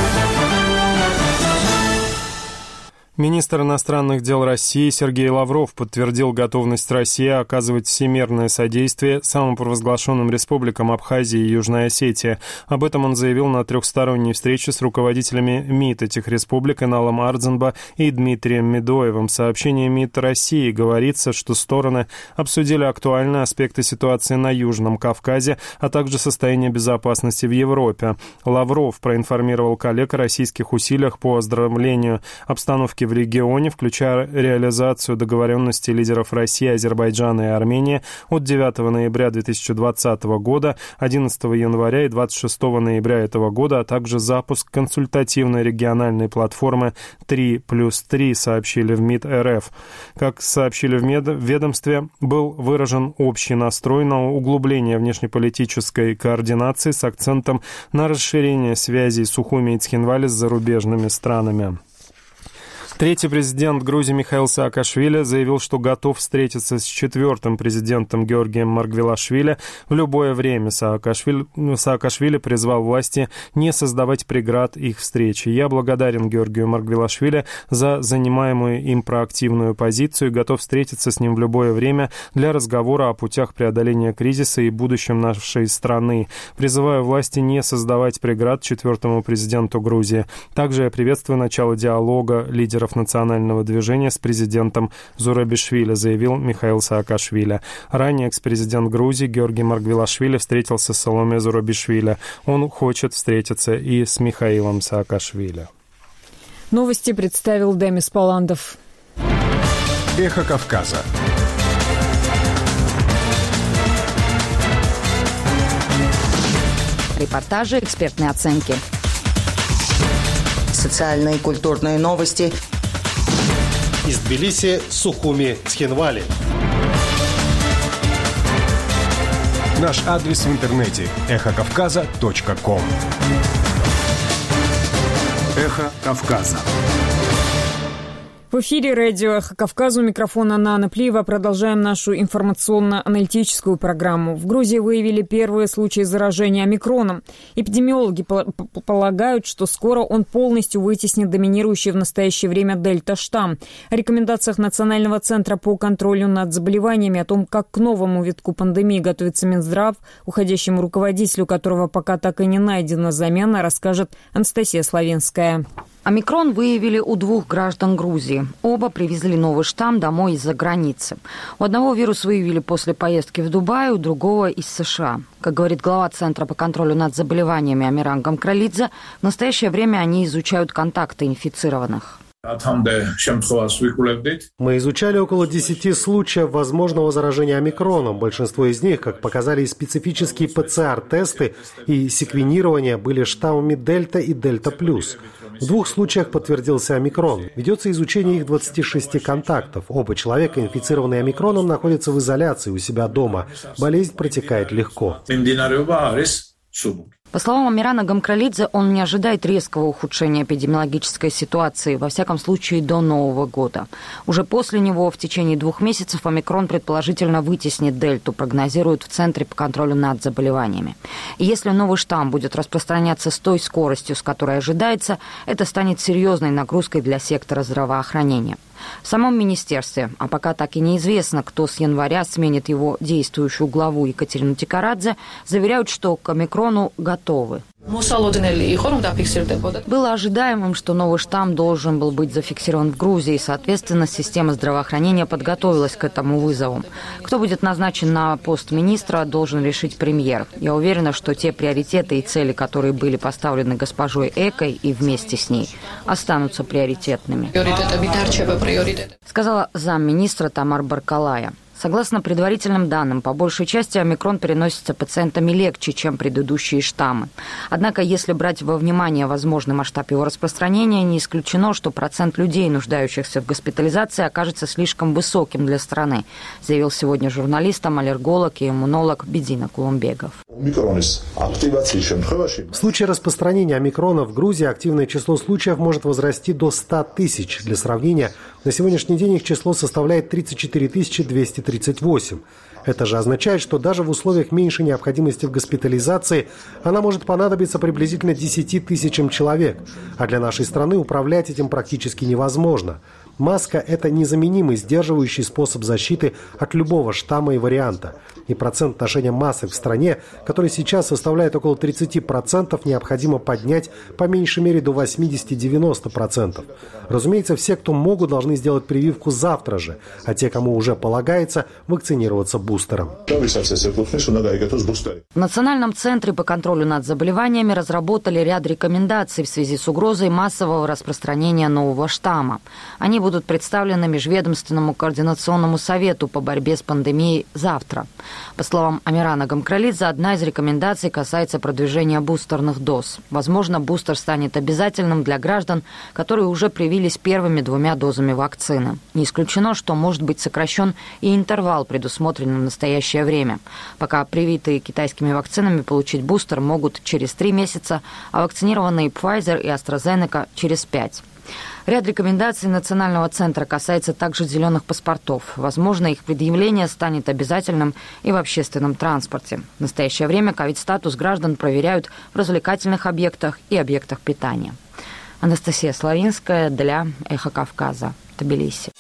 Министр иностранных дел России Сергей Лавров подтвердил готовность России оказывать всемирное содействие самопровозглашенным республикам Абхазии и Южная Осетия. Об этом он заявил на трехсторонней встрече с руководителями МИД этих республик Иналом Ардзенба и Дмитрием Медоевым. В сообщении МИД России говорится, что стороны обсудили актуальные аспекты ситуации на Южном Кавказе, а также состояние безопасности в Европе. Лавров проинформировал коллег о российских усилиях по оздоровлению обстановки в регионе, включая реализацию договоренности лидеров России, Азербайджана и Армении от 9 ноября 2020 года, 11 января и 26 ноября этого года, а также запуск консультативной региональной платформы 3+3, сообщили в МИД РФ. Как сообщили в ведомстве, был выражен общий настрой на углубление внешнеполитической координации с акцентом на расширение связей Сухуми и Цхинвали с зарубежными странами. Третий президент Грузии Михаил Саакашвили заявил, что готов встретиться с четвертым президентом Георгием Маргвелашвили в любое время. Саакашвили призвал власти не создавать преград их встрече. «Я благодарен Георгию Маргвелашвили за занимаемую им проактивную позицию и готов встретиться с ним в любое время для разговора о путях преодоления кризиса и будущем нашей страны. Призываю власти не создавать преград четвертому президенту Грузии. Также я приветствую начало диалога лидеров национального движения с президентом Зурабишвили», заявил Михаил Саакашвили. Ранее экс-президент Грузии Георгий Маргвелашвили встретился с Саломе Зурабишвили. Он хочет встретиться и с Михаилом Саакашвили. Новости представил Демис Паландов. Эхо Кавказа. Репортажи, экспертные оценки. Социальные и культурные новости. Из Тбилиси, Сухуми, Цхинвали. Наш адрес в интернете эхокавказа.ком. Эхо Кавказа. В эфире радио «Эхо Кавказа», у микрофона Нана Плиева. Продолжаем нашу информационно-аналитическую программу. В Грузии выявили первые случаи заражения омикроном. Эпидемиологи полагают, что скоро он полностью вытеснит доминирующий в настоящее время дельта-штамм. О рекомендациях Национального центра по контролю над заболеваниями, о том, как к новому витку пандемии готовится Минздрав, уходящему руководителю которого пока так и не найдена замена, расскажет Анастасия Славинская. Омикрон выявили у 2 граждан Грузии. Оба привезли новый штамм домой из-за границы. У одного вирус выявили после поездки в Дубай, у другого из США. Как говорит глава Центра по контролю над заболеваниями Амиран Гамкралидзе, в настоящее время они изучают контакты инфицированных. Мы изучали около 10 случаев возможного заражения омикроном. Большинство из них, как показали специфические ПЦР-тесты и секвенирование, были штаммами Дельта и Дельта+. В 2 случаях подтвердился омикрон. Ведется изучение их 26 контактов. Оба человека, инфицированные омикроном, находятся в изоляции у себя дома. Болезнь протекает легко. По словам Амирана Гамкралидзе, он не ожидает резкого ухудшения эпидемиологической ситуации, во всяком случае до Нового года. Уже после него в течение 2 месяцев омикрон предположительно вытеснит дельту, прогнозируют в Центре по контролю над заболеваниями. И если новый штамм будет распространяться с той скоростью, с которой ожидается, это станет серьезной нагрузкой для сектора здравоохранения. В самом министерстве, а пока так и неизвестно, кто с января сменит его действующую главу Екатерину Тикарадзе, заверяют, что к омикрону готовы. Было ожидаемым, что новый штамм должен был быть зафиксирован в Грузии, и, соответственно, система здравоохранения подготовилась к этому вызову. Кто будет назначен на пост министра, должен решить премьер. Я уверена, что те приоритеты и цели, которые были поставлены госпожой Экой и вместе с ней, останутся приоритетными, сказала замминистра Тамар Баркалая. Согласно предварительным данным, по большей части омикрон переносится пациентами легче, чем предыдущие штаммы. Однако, если брать во внимание возможный масштаб его распространения, не исключено, что процент людей, нуждающихся в госпитализации, окажется слишком высоким для страны, заявил сегодня журналистам аллерголог и иммунолог Бедина Кулумбегов. В случае распространения омикрона в Грузии активное число случаев может возрасти до 100 тысяч. Для сравнения, на сегодняшний день их число составляет 34 238. Это же означает, что даже в условиях меньшей необходимости в госпитализации она может понадобиться приблизительно 10 тысячам человек. А для нашей страны управлять этим практически невозможно. Маска – это незаменимый сдерживающий способ защиты от любого штамма и варианта. И процент ношения масок в стране, который сейчас составляет около 30%, необходимо поднять по меньшей мере до 80-90%. Разумеется, все, кто могут, должны сделать прививку завтра же, а те, кому уже полагается, вакцинироваться бустером. В Национальном центре по контролю над заболеваниями разработали ряд рекомендаций в связи с угрозой массового распространения нового штамма. Они будут представлены Межведомственному координационному совету по борьбе с пандемией завтра. По словам Амирана Гамкралидзе, одна из рекомендаций касается продвижения бустерных доз. Возможно, бустер станет обязательным для граждан, которые уже привились первыми 2 дозами вакцины. Не исключено, что может быть сокращен и интервал, предусмотренный в настоящее время. Пока привитые китайскими вакцинами получить бустер могут через 3 месяца, а вакцинированные Pfizer и AstraZeneca через 5. Ряд рекомендаций Национального центра касается также зеленых паспортов. Возможно, их предъявление станет обязательным и в общественном транспорте. В настоящее время ковид-статус граждан проверяют в развлекательных объектах и объектах питания. Анастасия Славинская для «Эхо Кавказа», Тбилиси.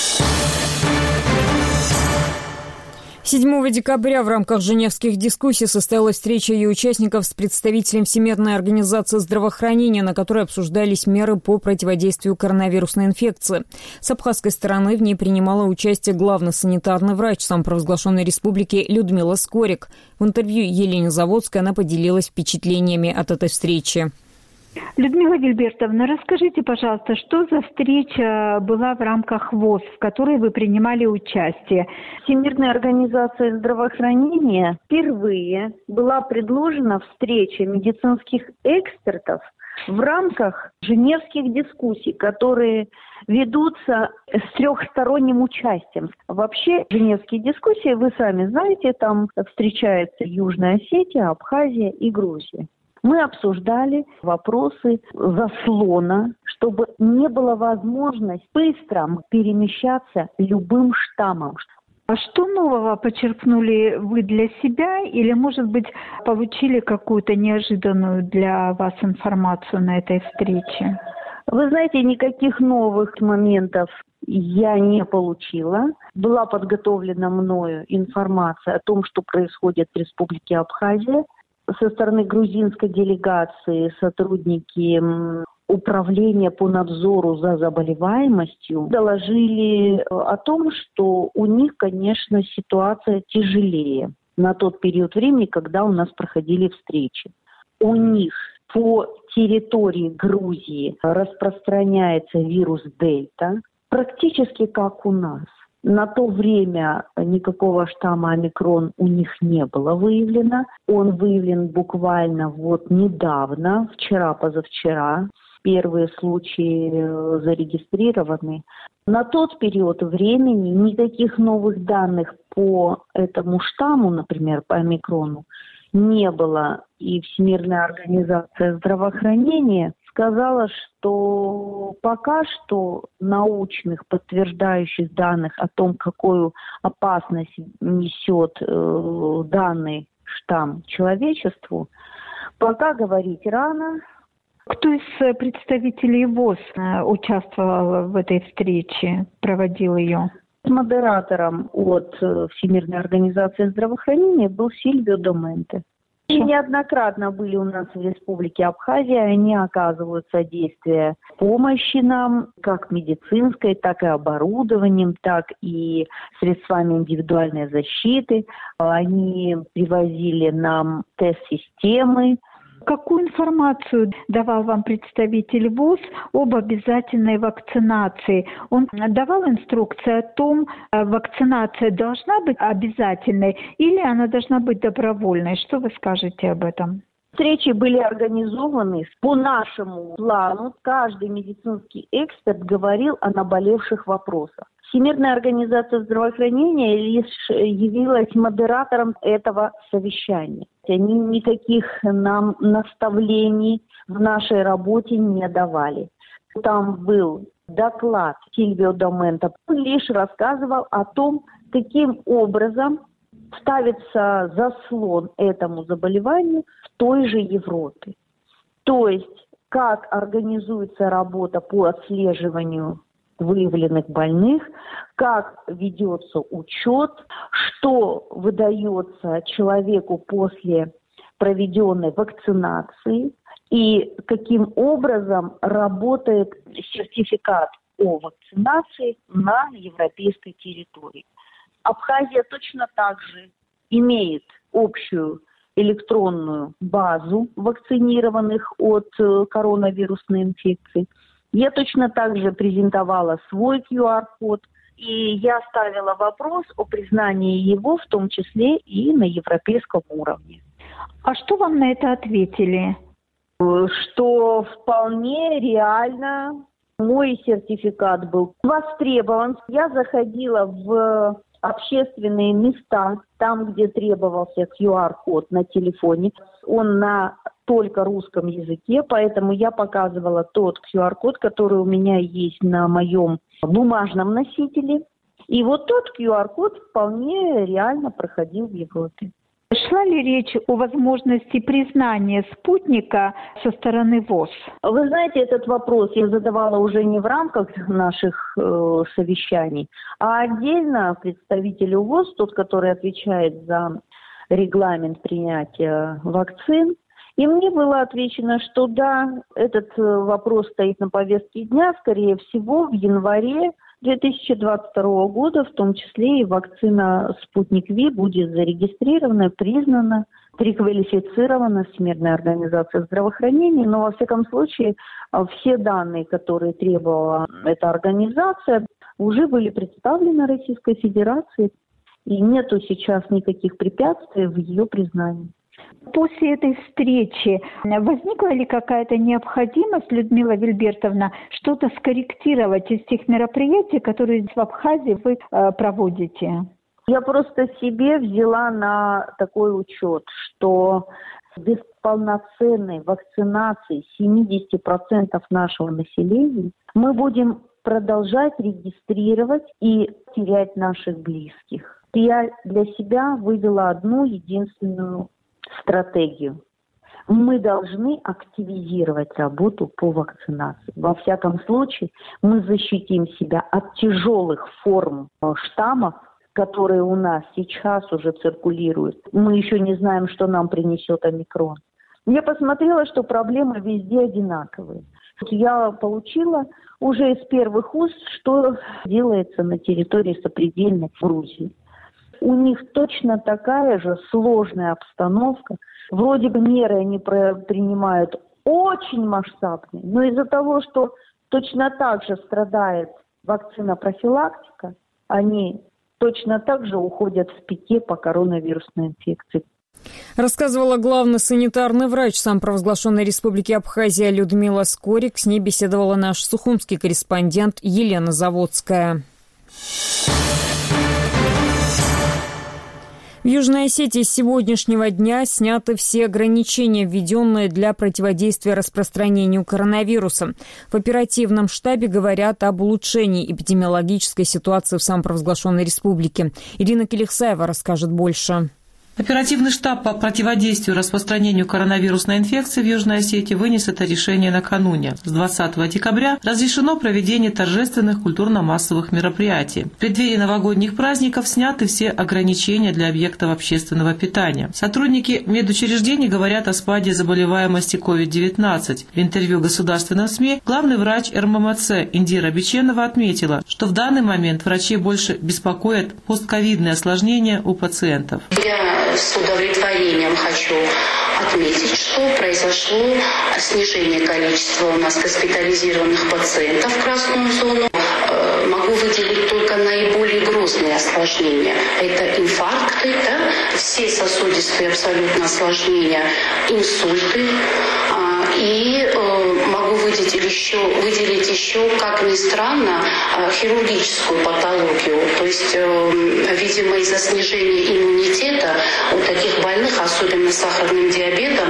7 декабря в рамках женевских дискуссий состоялась встреча ее участников с представителем Всемирной организации здравоохранения, на которой обсуждались меры по противодействию коронавирусной инфекции. С абхазской стороны в ней принимала участие главный санитарный врач самопровозглашенной республики Людмила Скорик. В интервью Елене Заводской она поделилась впечатлениями от этой встречи. Людмила Гильбертовна, расскажите, пожалуйста, что за встреча была в рамках ВОЗ, в которой вы принимали участие? Всемирная организация здравоохранения впервые была предложена встреча медицинских экспертов в рамках женевских дискуссий, которые ведутся с трехсторонним участием. Вообще, женевские дискуссии, вы сами знаете, там встречаются Южная Осетия, Абхазия и Грузия. Мы обсуждали вопросы заслона, чтобы не было возможности быстро перемещаться любым штаммом. А что нового почерпнули вы для себя или, может быть, получили какую-то неожиданную для вас информацию на этой встрече? Вы знаете, никаких новых моментов я не получила. Была подготовлена мною информация о том, что происходит в Республике Абхазия. Со стороны грузинской делегации сотрудники управления по надзору за заболеваемостью доложили о том, что у них, конечно, ситуация тяжелее на тот период времени, когда у нас проходили встречи. У них по территории Грузии распространяется вирус Дельта, практически как у нас. На то время никакого штамма омикрон у них не было выявлено. Он выявлен буквально недавно, вчера-позавчера. Первые случаи зарегистрированы. На тот период времени никаких новых данных по этому штамму, например, по омикрону, не было. И Всемирная организация здравоохранения сказала, что пока что научных подтверждающих данных о том, какую опасность несет данный штамм человечеству, пока говорить рано. Кто из представителей ВОЗ участвовал в этой встрече, проводил ее? Модератором от Всемирной организации здравоохранения был Сильвио Доменте. И неоднократно были у нас в Республике Абхазия, они оказывают содействие помощи нам, как медицинской, так и оборудованием, так и средствами индивидуальной защиты. Они привозили нам тест-системы. Какую информацию давал вам представитель ВОЗ об обязательной вакцинации? Он давал инструкции о том, вакцинация должна быть обязательной или она должна быть добровольной? Что вы скажете об этом? Встречи были организованы по нашему плану. Каждый медицинский эксперт говорил о наболевших вопросах. Всемирная организация здравоохранения лишь явилась модератором этого совещания. Они никаких нам наставлений в нашей работе не давали. Там был доклад Сильвио Доменте. Он лишь рассказывал о том, каким образом ставится заслон этому заболеванию в той же Европе. То есть, как организуется работа по отслеживанию выявленных больных, как ведется учет, что выдается человеку после проведенной вакцинации и каким образом работает сертификат о вакцинации на европейской территории. Абхазия точно так же имеет общую электронную базу вакцинированных от коронавирусной инфекции. Я точно так же презентовала свой QR-код, и я ставила вопрос о признании его, в том числе и на европейском уровне. А что вам на это ответили? Что вполне реально мой сертификат был востребован. Я заходила в общественные места, там, где требовался QR-код на телефоне. Он на только русском языке, поэтому я показывала тот QR-код, который у меня есть на моем бумажном носителе. И вот тот QR-код вполне реально проходил в Европе. Шла ли речь о возможности признания спутника со стороны ВОЗ? Вы знаете, этот вопрос я задавала уже не в рамках наших совещаний, а отдельно представителю ВОЗ, тот, который отвечает за регламент принятия вакцин. И мне было отвечено, что да, этот вопрос стоит на повестке дня, скорее всего, в январе 2022 года, в том числе и вакцина «Спутник Ви» будет зарегистрирована, признана, переквалифицирована Всемирной организацией здравоохранения. Но, во всяком случае, все данные, которые требовала эта организация, уже были представлены Российской Федерации, и нету сейчас никаких препятствий в ее признании. После этой встречи возникла ли какая-то необходимость, Людмила Вильбертовна, что-то скорректировать из тех мероприятий, которые в Абхазии вы проводите? Я просто себе взяла на такой учет, что без полноценной вакцинации 70% нашего населения мы будем продолжать регистрировать и терять наших близких. Я для себя вывела одну единственную стратегию. Мы должны активизировать работу по вакцинации. Во всяком случае, мы защитим себя от тяжелых форм штаммов, которые у нас сейчас уже циркулируют. Мы еще не знаем, что нам принесет омикрон. Я посмотрела, что проблемы везде одинаковые. Я получила уже из первых уст, что делается на территории сопредельной Грузии. У них точно такая же сложная обстановка. Вроде бы меры они принимают очень масштабный. Но из-за того, что точно так же страдает вакцина-профилактика, они точно так же уходят в пике по коронавирусной инфекции. Рассказывала главный санитарный врач самопровозглашенной Республики Абхазия Людмила Скорик. С ней беседовала наш сухумский корреспондент Елена Заводская. В Южной Осетии с сегодняшнего дня сняты все ограничения, введенные для противодействия распространению коронавируса. В оперативном штабе говорят об улучшении эпидемиологической ситуации в самопровозглашенной республике. Ирина Келихсаева расскажет больше. Оперативный штаб по противодействию распространению коронавирусной инфекции в Южной Осетии вынес это решение накануне. С 20 декабря разрешено проведение торжественных культурно-массовых мероприятий. В преддверии новогодних праздников сняты все ограничения для объектов общественного питания. Сотрудники медучреждений говорят о спаде заболеваемости COVID-19. В интервью государственным СМИ главный врач РММЦ Индира Биченова отметила, что в данный момент врачей больше беспокоят постковидные осложнения у пациентов. С удовлетворением хочу отметить, что произошло снижение количества у нас госпитализированных пациентов в красную зону. Могу выделить только наиболее грозные осложнения. Это инфаркты, все сосудистые абсолютно осложнения, инсульты. И могу выделить еще, как ни странно, хирургическую патологию. То есть, видимо, из-за снижения иммунитета у таких больных, особенно с сахарным диабетом,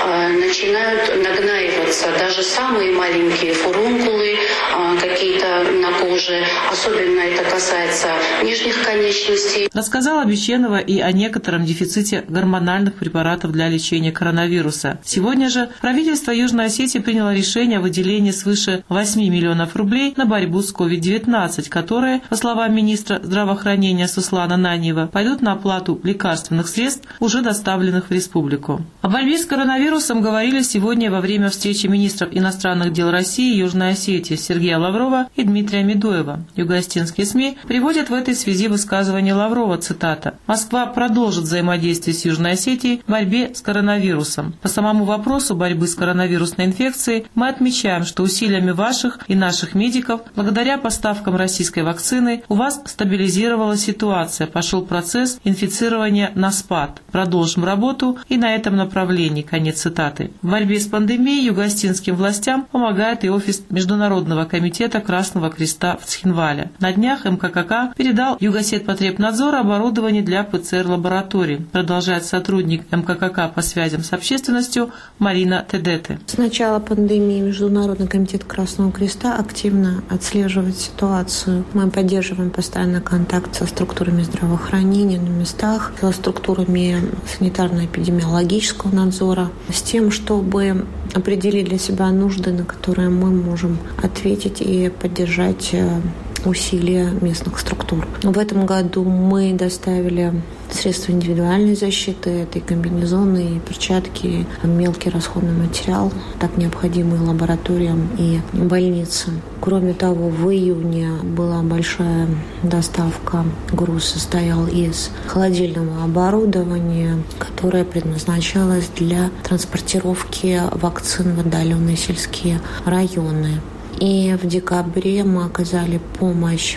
начинают нагнаиваться даже самые маленькие фурункулы, какие-то на коже. Особенно это касается нижних конечностей. Рассказала Биченова и о некотором дефиците гормональных препаратов для лечения коронавируса. Сегодня же правительство Южной Осетии приняло решение о выделении свыше 8 миллионов рублей на борьбу с COVID-19, которые, по словам министра здравоохранения Суслана Наньева, пойдут на оплату лекарственных средств, уже доставленных в республику. О борьбе с коронавирусом говорили сегодня во время встречи министров иностранных дел России и Южной Осетии Сергея Лаврова и Дмитрия Медоева. Юго-осетинские СМИ приводят в этой связи высказывание Лаврова, цитата: «Москва продолжит взаимодействие с Южной Осетией в борьбе с коронавирусом. По самому вопросу борьбы с коронавирусной инфекцией мы отмечаем, что усилиями ваших и наших медиков, благодаря поставкам российской вакцины, у вас стабилизировалась ситуация, пошел процесс инфицирования на спад. Продолжим работу и на этом направлении». Конец цитаты. В борьбе с пандемией юго-осетинским властям помогает и офис Международного комитета Красного Креста в Цхинвале. На днях МККК передал Югосетпотребнадзор оборудование для ПЦР-лабораторий. Продолжает сотрудник МККК по связям с общественностью Марина Тедете. С начала пандемии Международный комитет Красного Креста активно отслеживает ситуацию. Мы поддерживаем постоянно контакт со структурами здравоохранения на местах, со структурами санитарно-эпидемиологического надзора, с тем, чтобы определить для себя нужды, на которые мы можем ответить и поддержать усилия местных структур. В этом году мы доставили средства индивидуальной защиты, это и комбинезоны, и перчатки, мелкий расходный материал, так необходимый лабораториям и больницам. Кроме того, в июне была большая доставка. Груз состоял из холодильного оборудования, которое предназначалось для транспортировки вакцин в отдаленные сельские районы. И в декабре мы оказали помощь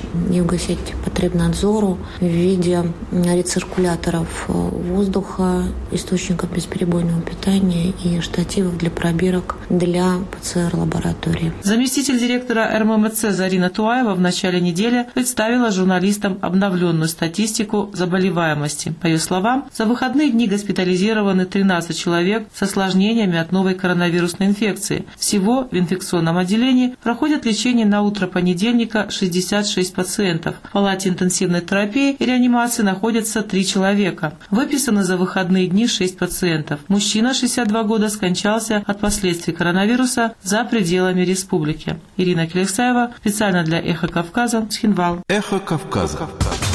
Югосетпотребнадзору в виде рециркуляторов воздуха, источников бесперебойного питания и штативов для пробирок для ПЦР-лаборатории. Заместитель директора РММЦ Зарина Туаева в начале недели представила журналистам обновленную статистику заболеваемости. По ее словам, за выходные дни госпитализированы 13 человек с осложнениями от новой коронавирусной инфекции. Всего в инфекционном отделении проходят лечение на утро понедельника 66 пациентов. В палате интенсивной терапии и реанимации находятся 3 человека. Выписаны за выходные дни 6 пациентов. Мужчина 62 года скончался от последствий коронавируса за пределами республики. Ирина Келихсаева специально для «Эхо Кавказа», Цхинвал. «Эхо Кавказа».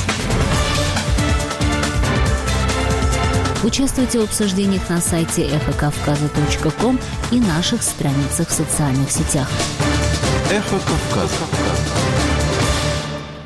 Участвуйте в обсуждениях на сайте эхокавказа.ком и наших страницах в социальных сетях. «Эхо Кавказа».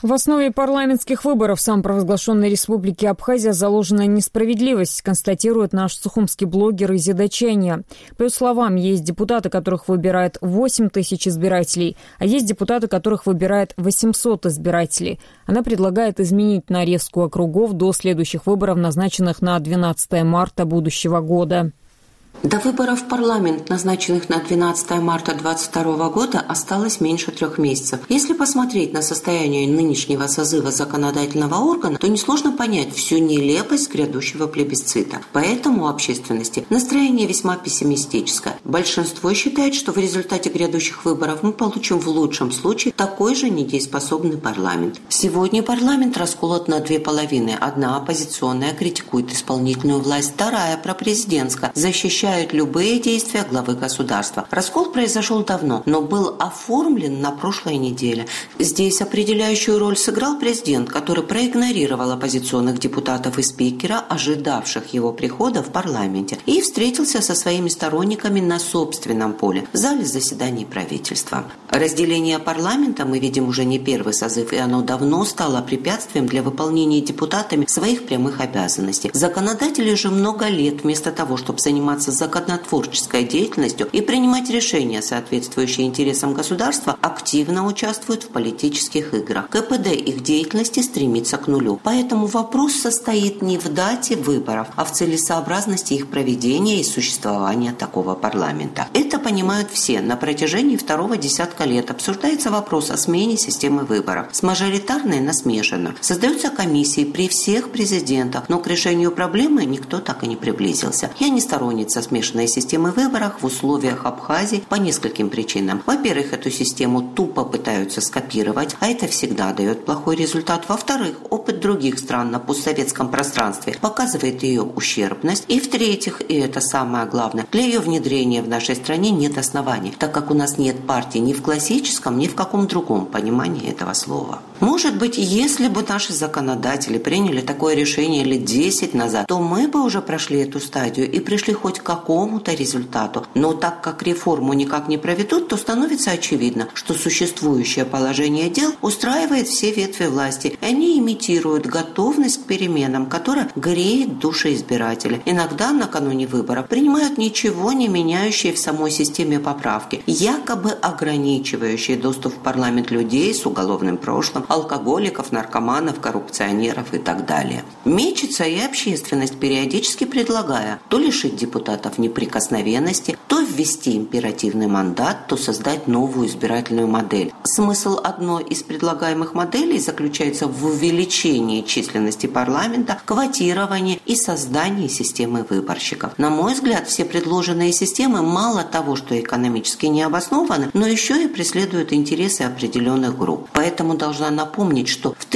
В основе парламентских выборов самопровозглашенной республики Абхазия заложена несправедливость, констатирует наш сухумский блогер Изида Чайня. По ее словам, есть депутаты, которых выбирает 8 тысяч избирателей, а есть депутаты, которых выбирает 800 избирателей. Она предлагает изменить нарезку округов до следующих выборов, назначенных на 12 марта будущего года. До выборов в парламент, назначенных на 12 марта 2022 года, осталось меньше 3 месяцев. Если посмотреть на состояние нынешнего созыва законодательного органа, то несложно понять всю нелепость грядущего плебисцита. Поэтому у общественности настроение весьма пессимистическое. Большинство считает, что в результате грядущих выборов мы получим в лучшем случае такой же недееспособный парламент. Сегодня парламент расколот на 2 половины. Одна оппозиционная критикует исполнительную власть, вторая пропрезидентская защищает любые действия главы государства. Раскол произошел давно, но был оформлен на прошлой неделе. Здесь определяющую роль сыграл президент, который проигнорировал оппозиционных депутатов и спикера, ожидавших его прихода в парламенте, и встретился со своими сторонниками на собственном поле, в зале заседаний правительства. Разделение парламента мы видим уже не первый созыв, и оно давно стало препятствием для выполнения депутатами своих прямых обязанностей. Законодатели же много лет вместо того, чтобы заниматься законотворческой деятельностью и принимать решения, соответствующие интересам государства, активно участвуют в политических играх. КПД их деятельности стремится к нулю. Поэтому вопрос состоит не в дате выборов, а в целесообразности их проведения и существования такого парламента. Это понимают все. На протяжении 2 десятка лет обсуждается вопрос о смене системы выборов с мажоритарной на смешанную. Создаются комиссии при всех президентах, но к решению проблемы никто так и не приблизился. Я не сторонница смешанной системы выборов в условиях Абхазии по нескольким причинам. Во-первых, эту систему тупо пытаются скопировать, а это всегда дает плохой результат. Во-вторых, опыт других стран на постсоветском пространстве показывает ее ущербность. И в-третьих, и это самое главное, для ее внедрения в нашей стране нет оснований, так как у нас нет партии ни в классическом, ни в каком другом понимании этого слова. Может быть, если бы наши законодатели приняли такое решение лет 10 назад, то мы бы уже прошли эту стадию и пришли хоть к какому-то результату. Но так как реформу никак не проведут, то становится очевидно, что существующее положение дел устраивает все ветви власти. Они имитируют готовность к переменам, которая греет души избирателей. Иногда накануне выборов принимают ничего не меняющие в самой системе поправки, якобы ограничивающие доступ в парламент людей с уголовным прошлым, алкоголиков, наркоманов, коррупционеров и так далее. Мечется и общественность, периодически предлагая то лишить депутатов неприкосновенности, то ввести императивный мандат, то создать новую избирательную модель. Смысл одной из предлагаемых моделей заключается в увеличении численности парламента, квотировании и создании системы выборщиков. На мой взгляд, все предложенные системы мало того, что экономически не обоснованы, но еще и преследуют интересы определенных групп. Поэтому должна напомнить, что в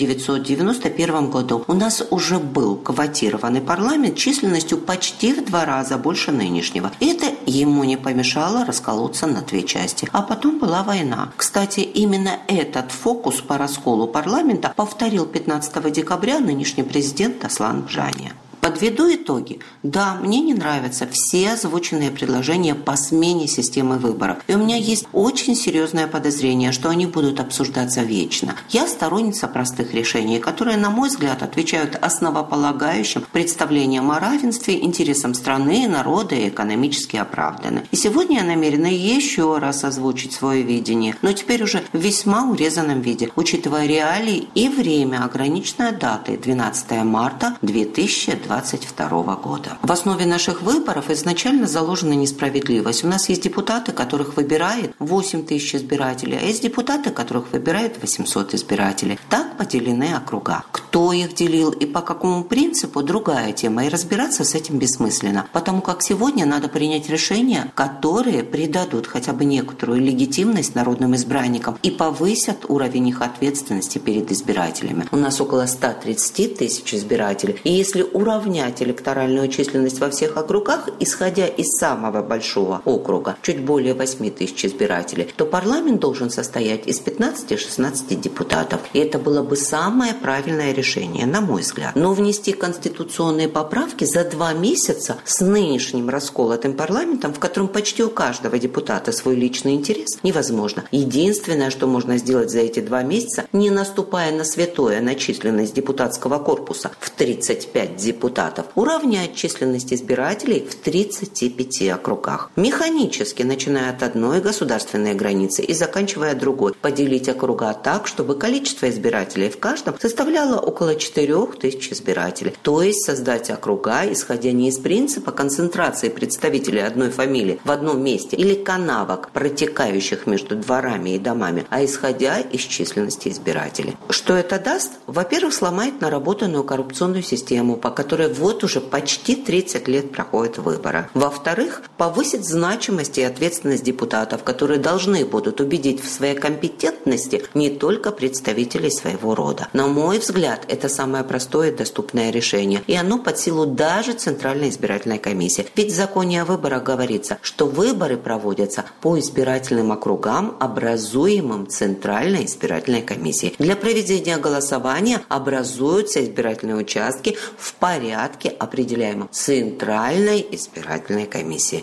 1991 году у нас уже был квотированный парламент численностью почти в 2 раза больше нынешнего. Это ему не помешало расколоться на 2 части. А потом была война. Кстати, именно этот фокус по расколу парламента повторил 15 декабря нынешний президент Аслан Бжания. Подведу итоги. Да, мне не нравятся все озвученные предложения по смене системы выборов. И у меня есть очень серьезное подозрение, что они будут обсуждаться вечно. Я сторонница простых решений, которые, на мой взгляд, отвечают основополагающим представлениям о равенстве, интересам страны, народа и экономически оправданы. И сегодня я намерена еще раз озвучить свое видение, но теперь уже в весьма урезанном виде, учитывая реалии и время, ограниченное датой 12 марта 2022 года. В основе наших выборов изначально заложена несправедливость. У нас есть депутаты, которых выбирает 8 тысяч избирателей, а есть депутаты, которых выбирает 800 избирателей. Так поделены округа. Кто их делил и по какому принципу – другая тема, и разбираться с этим бессмысленно. Потому как сегодня надо принять решения, которые придадут хотя бы некоторую легитимность народным избранникам и повысят уровень их ответственности перед избирателями. У нас около 130 тысяч избирателей. И если уравнять электоральную численность во всех округах, исходя из самого большого округа, чуть более 8 тысяч избирателей, то парламент должен состоять из 15-16 депутатов. И это было бы самое правильное решение, на мой взгляд. Но внести конституционные поправки за 2 месяца с нынешним расколотым парламентом, в котором почти у каждого депутата свой личный интерес, невозможно. Единственное, что можно сделать за эти 2 месяца, не наступая на святое, на численность депутатского корпуса в 35 депутатов, уравнять численность избирателей в 35 округах. Механически, начиная от одной государственной границы и заканчивая другой, поделить округа так, чтобы количество избирателей в каждом составляло около 4000 избирателей. То есть создать округа, исходя не из принципа концентрации представителей одной фамилии в одном месте или канавок, протекающих между дворами и домами, а исходя из численности избирателей. Что это даст? Во-первых, сломает наработанную коррупционную систему, по которой вот уже почти 30 лет проходят выборы. Во-вторых, повысит значимость и ответственность депутатов, которые должны будут убедить в своей компетентности не только представителей своего рода. На мой взгляд, это самое простое и доступное решение. И оно под силу даже Центральной избирательной комиссии. Ведь в законе о выборах говорится, что выборы проводятся по избирательным округам, образуемым Центральной избирательной комиссией. Для проведения голосования образуются избирательные участки в порядке, определяемом Центральной избирательной комиссией.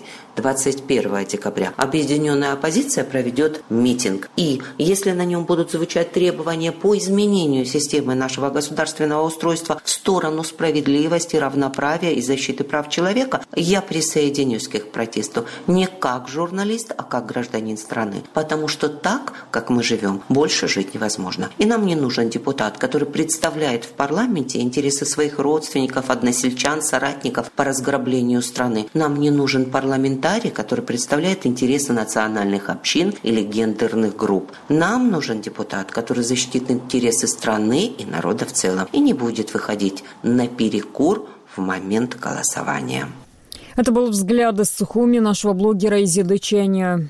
21 декабря объединенная оппозиция проведет митинг. И если на нем будут звучать требования по изменению системы нашего государственного устройства в сторону справедливости, равноправия и защиты прав человека, я присоединюсь к их протесту не как журналист, а как гражданин страны. Потому что так, как мы живем, больше жить невозможно. И нам не нужен депутат, который представляет в парламенте интересы своих родственников, односельчан, соратников по разграблению страны. Нам не нужен парламентарий, который представляет интересы национальных общин или гендерных групп. Нам нужен депутат, который защитит интересы страны и народа в целом и не будет выходить наперекор в момент голосования. Это был взгляд из Сухуми нашего блогера Изиды Ченя.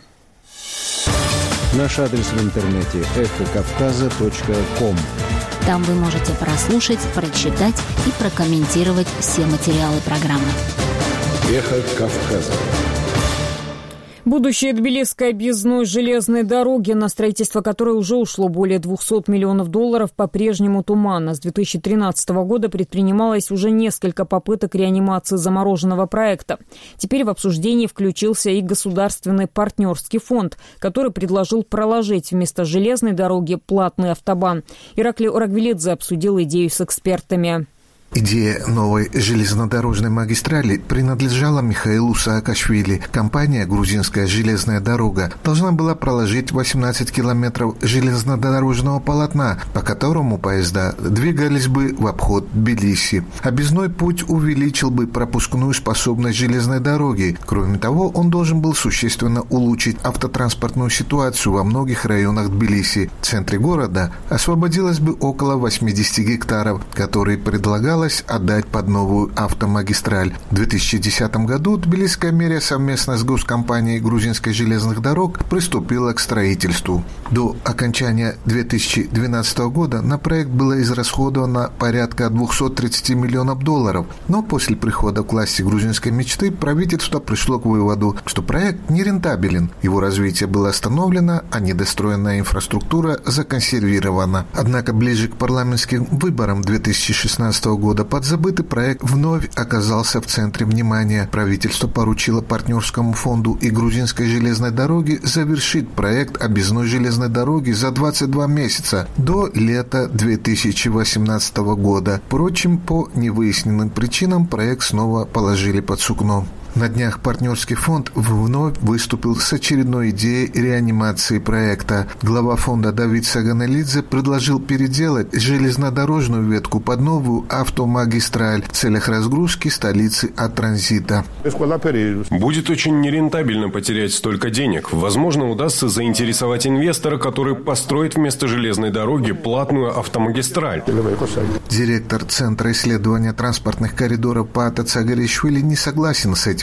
Наш адрес в интернете эхокавказа.ком. Там вы можете прослушать, прочитать и прокомментировать все материалы программы. Эхо Кавказа. Будущее Тбилисской объездной железной дороги, на строительство которой уже ушло более $200 миллионов, по-прежнему туманно. С 2013 года предпринималось уже несколько попыток реанимации замороженного проекта. Теперь в обсуждении включился и Государственный партнерский фонд, который предложил проложить вместо железной дороги платный автобан. Ираклий Орагвелидзе обсудил идею с экспертами. Идея новой железнодорожной магистрали принадлежала Михаилу Саакашвили. Компания «Грузинская железная дорога» должна была проложить 18 километров железнодорожного полотна, по которому поезда двигались бы в обход Тбилиси. Объездной путь увеличил бы пропускную способность железной дороги. Кроме того, он должен был существенно улучшить автотранспортную ситуацию во многих районах Тбилиси. В центре города освободилось бы около 80 гектаров, которые предлагалось отдать под новую автомагистраль. В 2010 году Тбилисская мэрия совместно с госкомпанией грузинских железных дорог приступила к строительству. До окончания 2012 года на проект было израсходовано порядка $230 миллионов. Но после прихода к власти грузинской мечты правительство пришло к выводу, что проект нерентабелен. Его развитие было остановлено, а недостроенная инфраструктура законсервирована. Однако ближе к парламентским выборам 2016 года подзабытый проект вновь оказался в центре внимания. Правительство поручило партнерскому фонду и грузинской железной дороге завершить проект объездной железной дороги за 22 месяца до лета 2018 года. Впрочем, по невыясненным причинам проект снова положили под сукно. На днях партнерский фонд вновь выступил с очередной идеей реанимации проекта. Глава фонда Давид Саганелидзе предложил переделать железнодорожную ветку под новую автомагистраль в целях разгрузки столицы от транзита. Будет очень нерентабельно потерять столько денег. Возможно, удастся заинтересовать инвестора, который построит вместо железной дороги платную автомагистраль. Директор Центра исследования транспортных коридоров Паата Цагаришвили не согласен с этим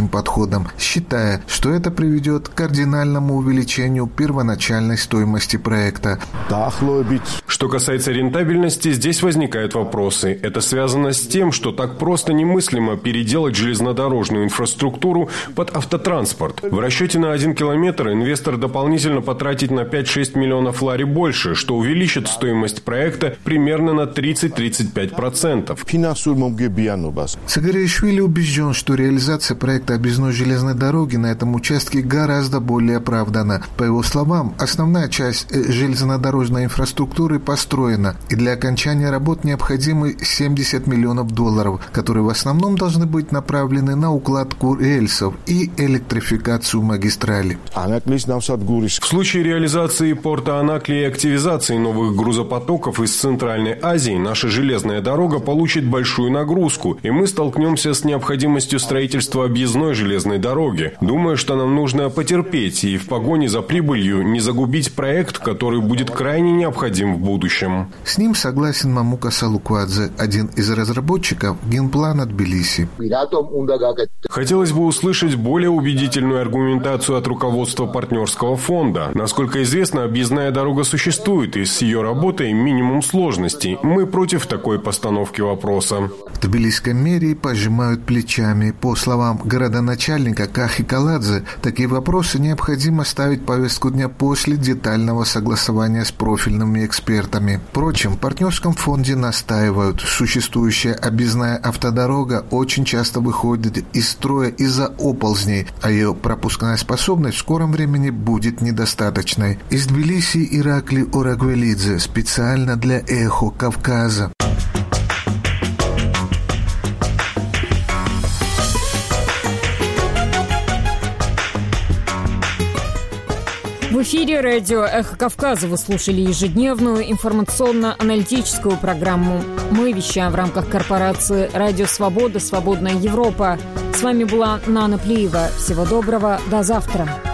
этим подходом, считая, что это приведет к кардинальному увеличению первоначальной стоимости проекта. Что касается рентабельности, здесь возникают вопросы. Это связано с тем, что так просто немыслимо переделать железнодорожную инфраструктуру под автотранспорт. В расчете на 1 километр инвестор дополнительно потратит на 5-6 миллионов лари больше, что увеличит стоимость проекта примерно на 30-35%. Саакашвили убежден, что реализация проекта объездной железной дороги на этом участке гораздо более оправдана. По его словам, основная часть железнодорожной инфраструктуры построена, и для окончания работ необходимы $70 миллионов, которые в основном должны быть направлены на укладку рельсов и электрификацию магистрали. В случае реализации порта Анакли и активизации новых грузопотоков из Центральной Азии наша железная дорога получит большую нагрузку, и мы столкнемся с необходимостью строительства объездной железной дороги. Думаю, что нам нужно потерпеть и в погоне за прибылью не загубить проект, который будет крайне необходим в будущем. С ним согласен Мамука Салуквадзе, один из разработчиков генплана Тбилиси. Хотелось бы услышать более убедительную аргументацию от руководства партнерского фонда. Насколько известно, объездная дорога существует, и с ее работой минимум сложностей. Мы против такой постановки вопроса. В тбилисском мэрии пожимают плечами. По словам городоначальника Кахи Каладзе, такие вопросы необходимо ставить в повестку дня после детального согласования с профильными экспертами. Впрочем, в партнерском фонде настаивают, существующая объездная автодорога очень часто выходит из строя из-за оползней, а ее пропускная способность в скором времени будет недостаточной. Из Тбилиси Иракли Орагвелидзе специально для «Эхо Кавказа». В эфире радио «Эхо Кавказа» вы слушали ежедневную информационно-аналитическую программу. Мы вещаем в рамках корпорации «Радио Свобода. Свободная Европа». С вами была Нана Плиева. Всего доброго. До завтра.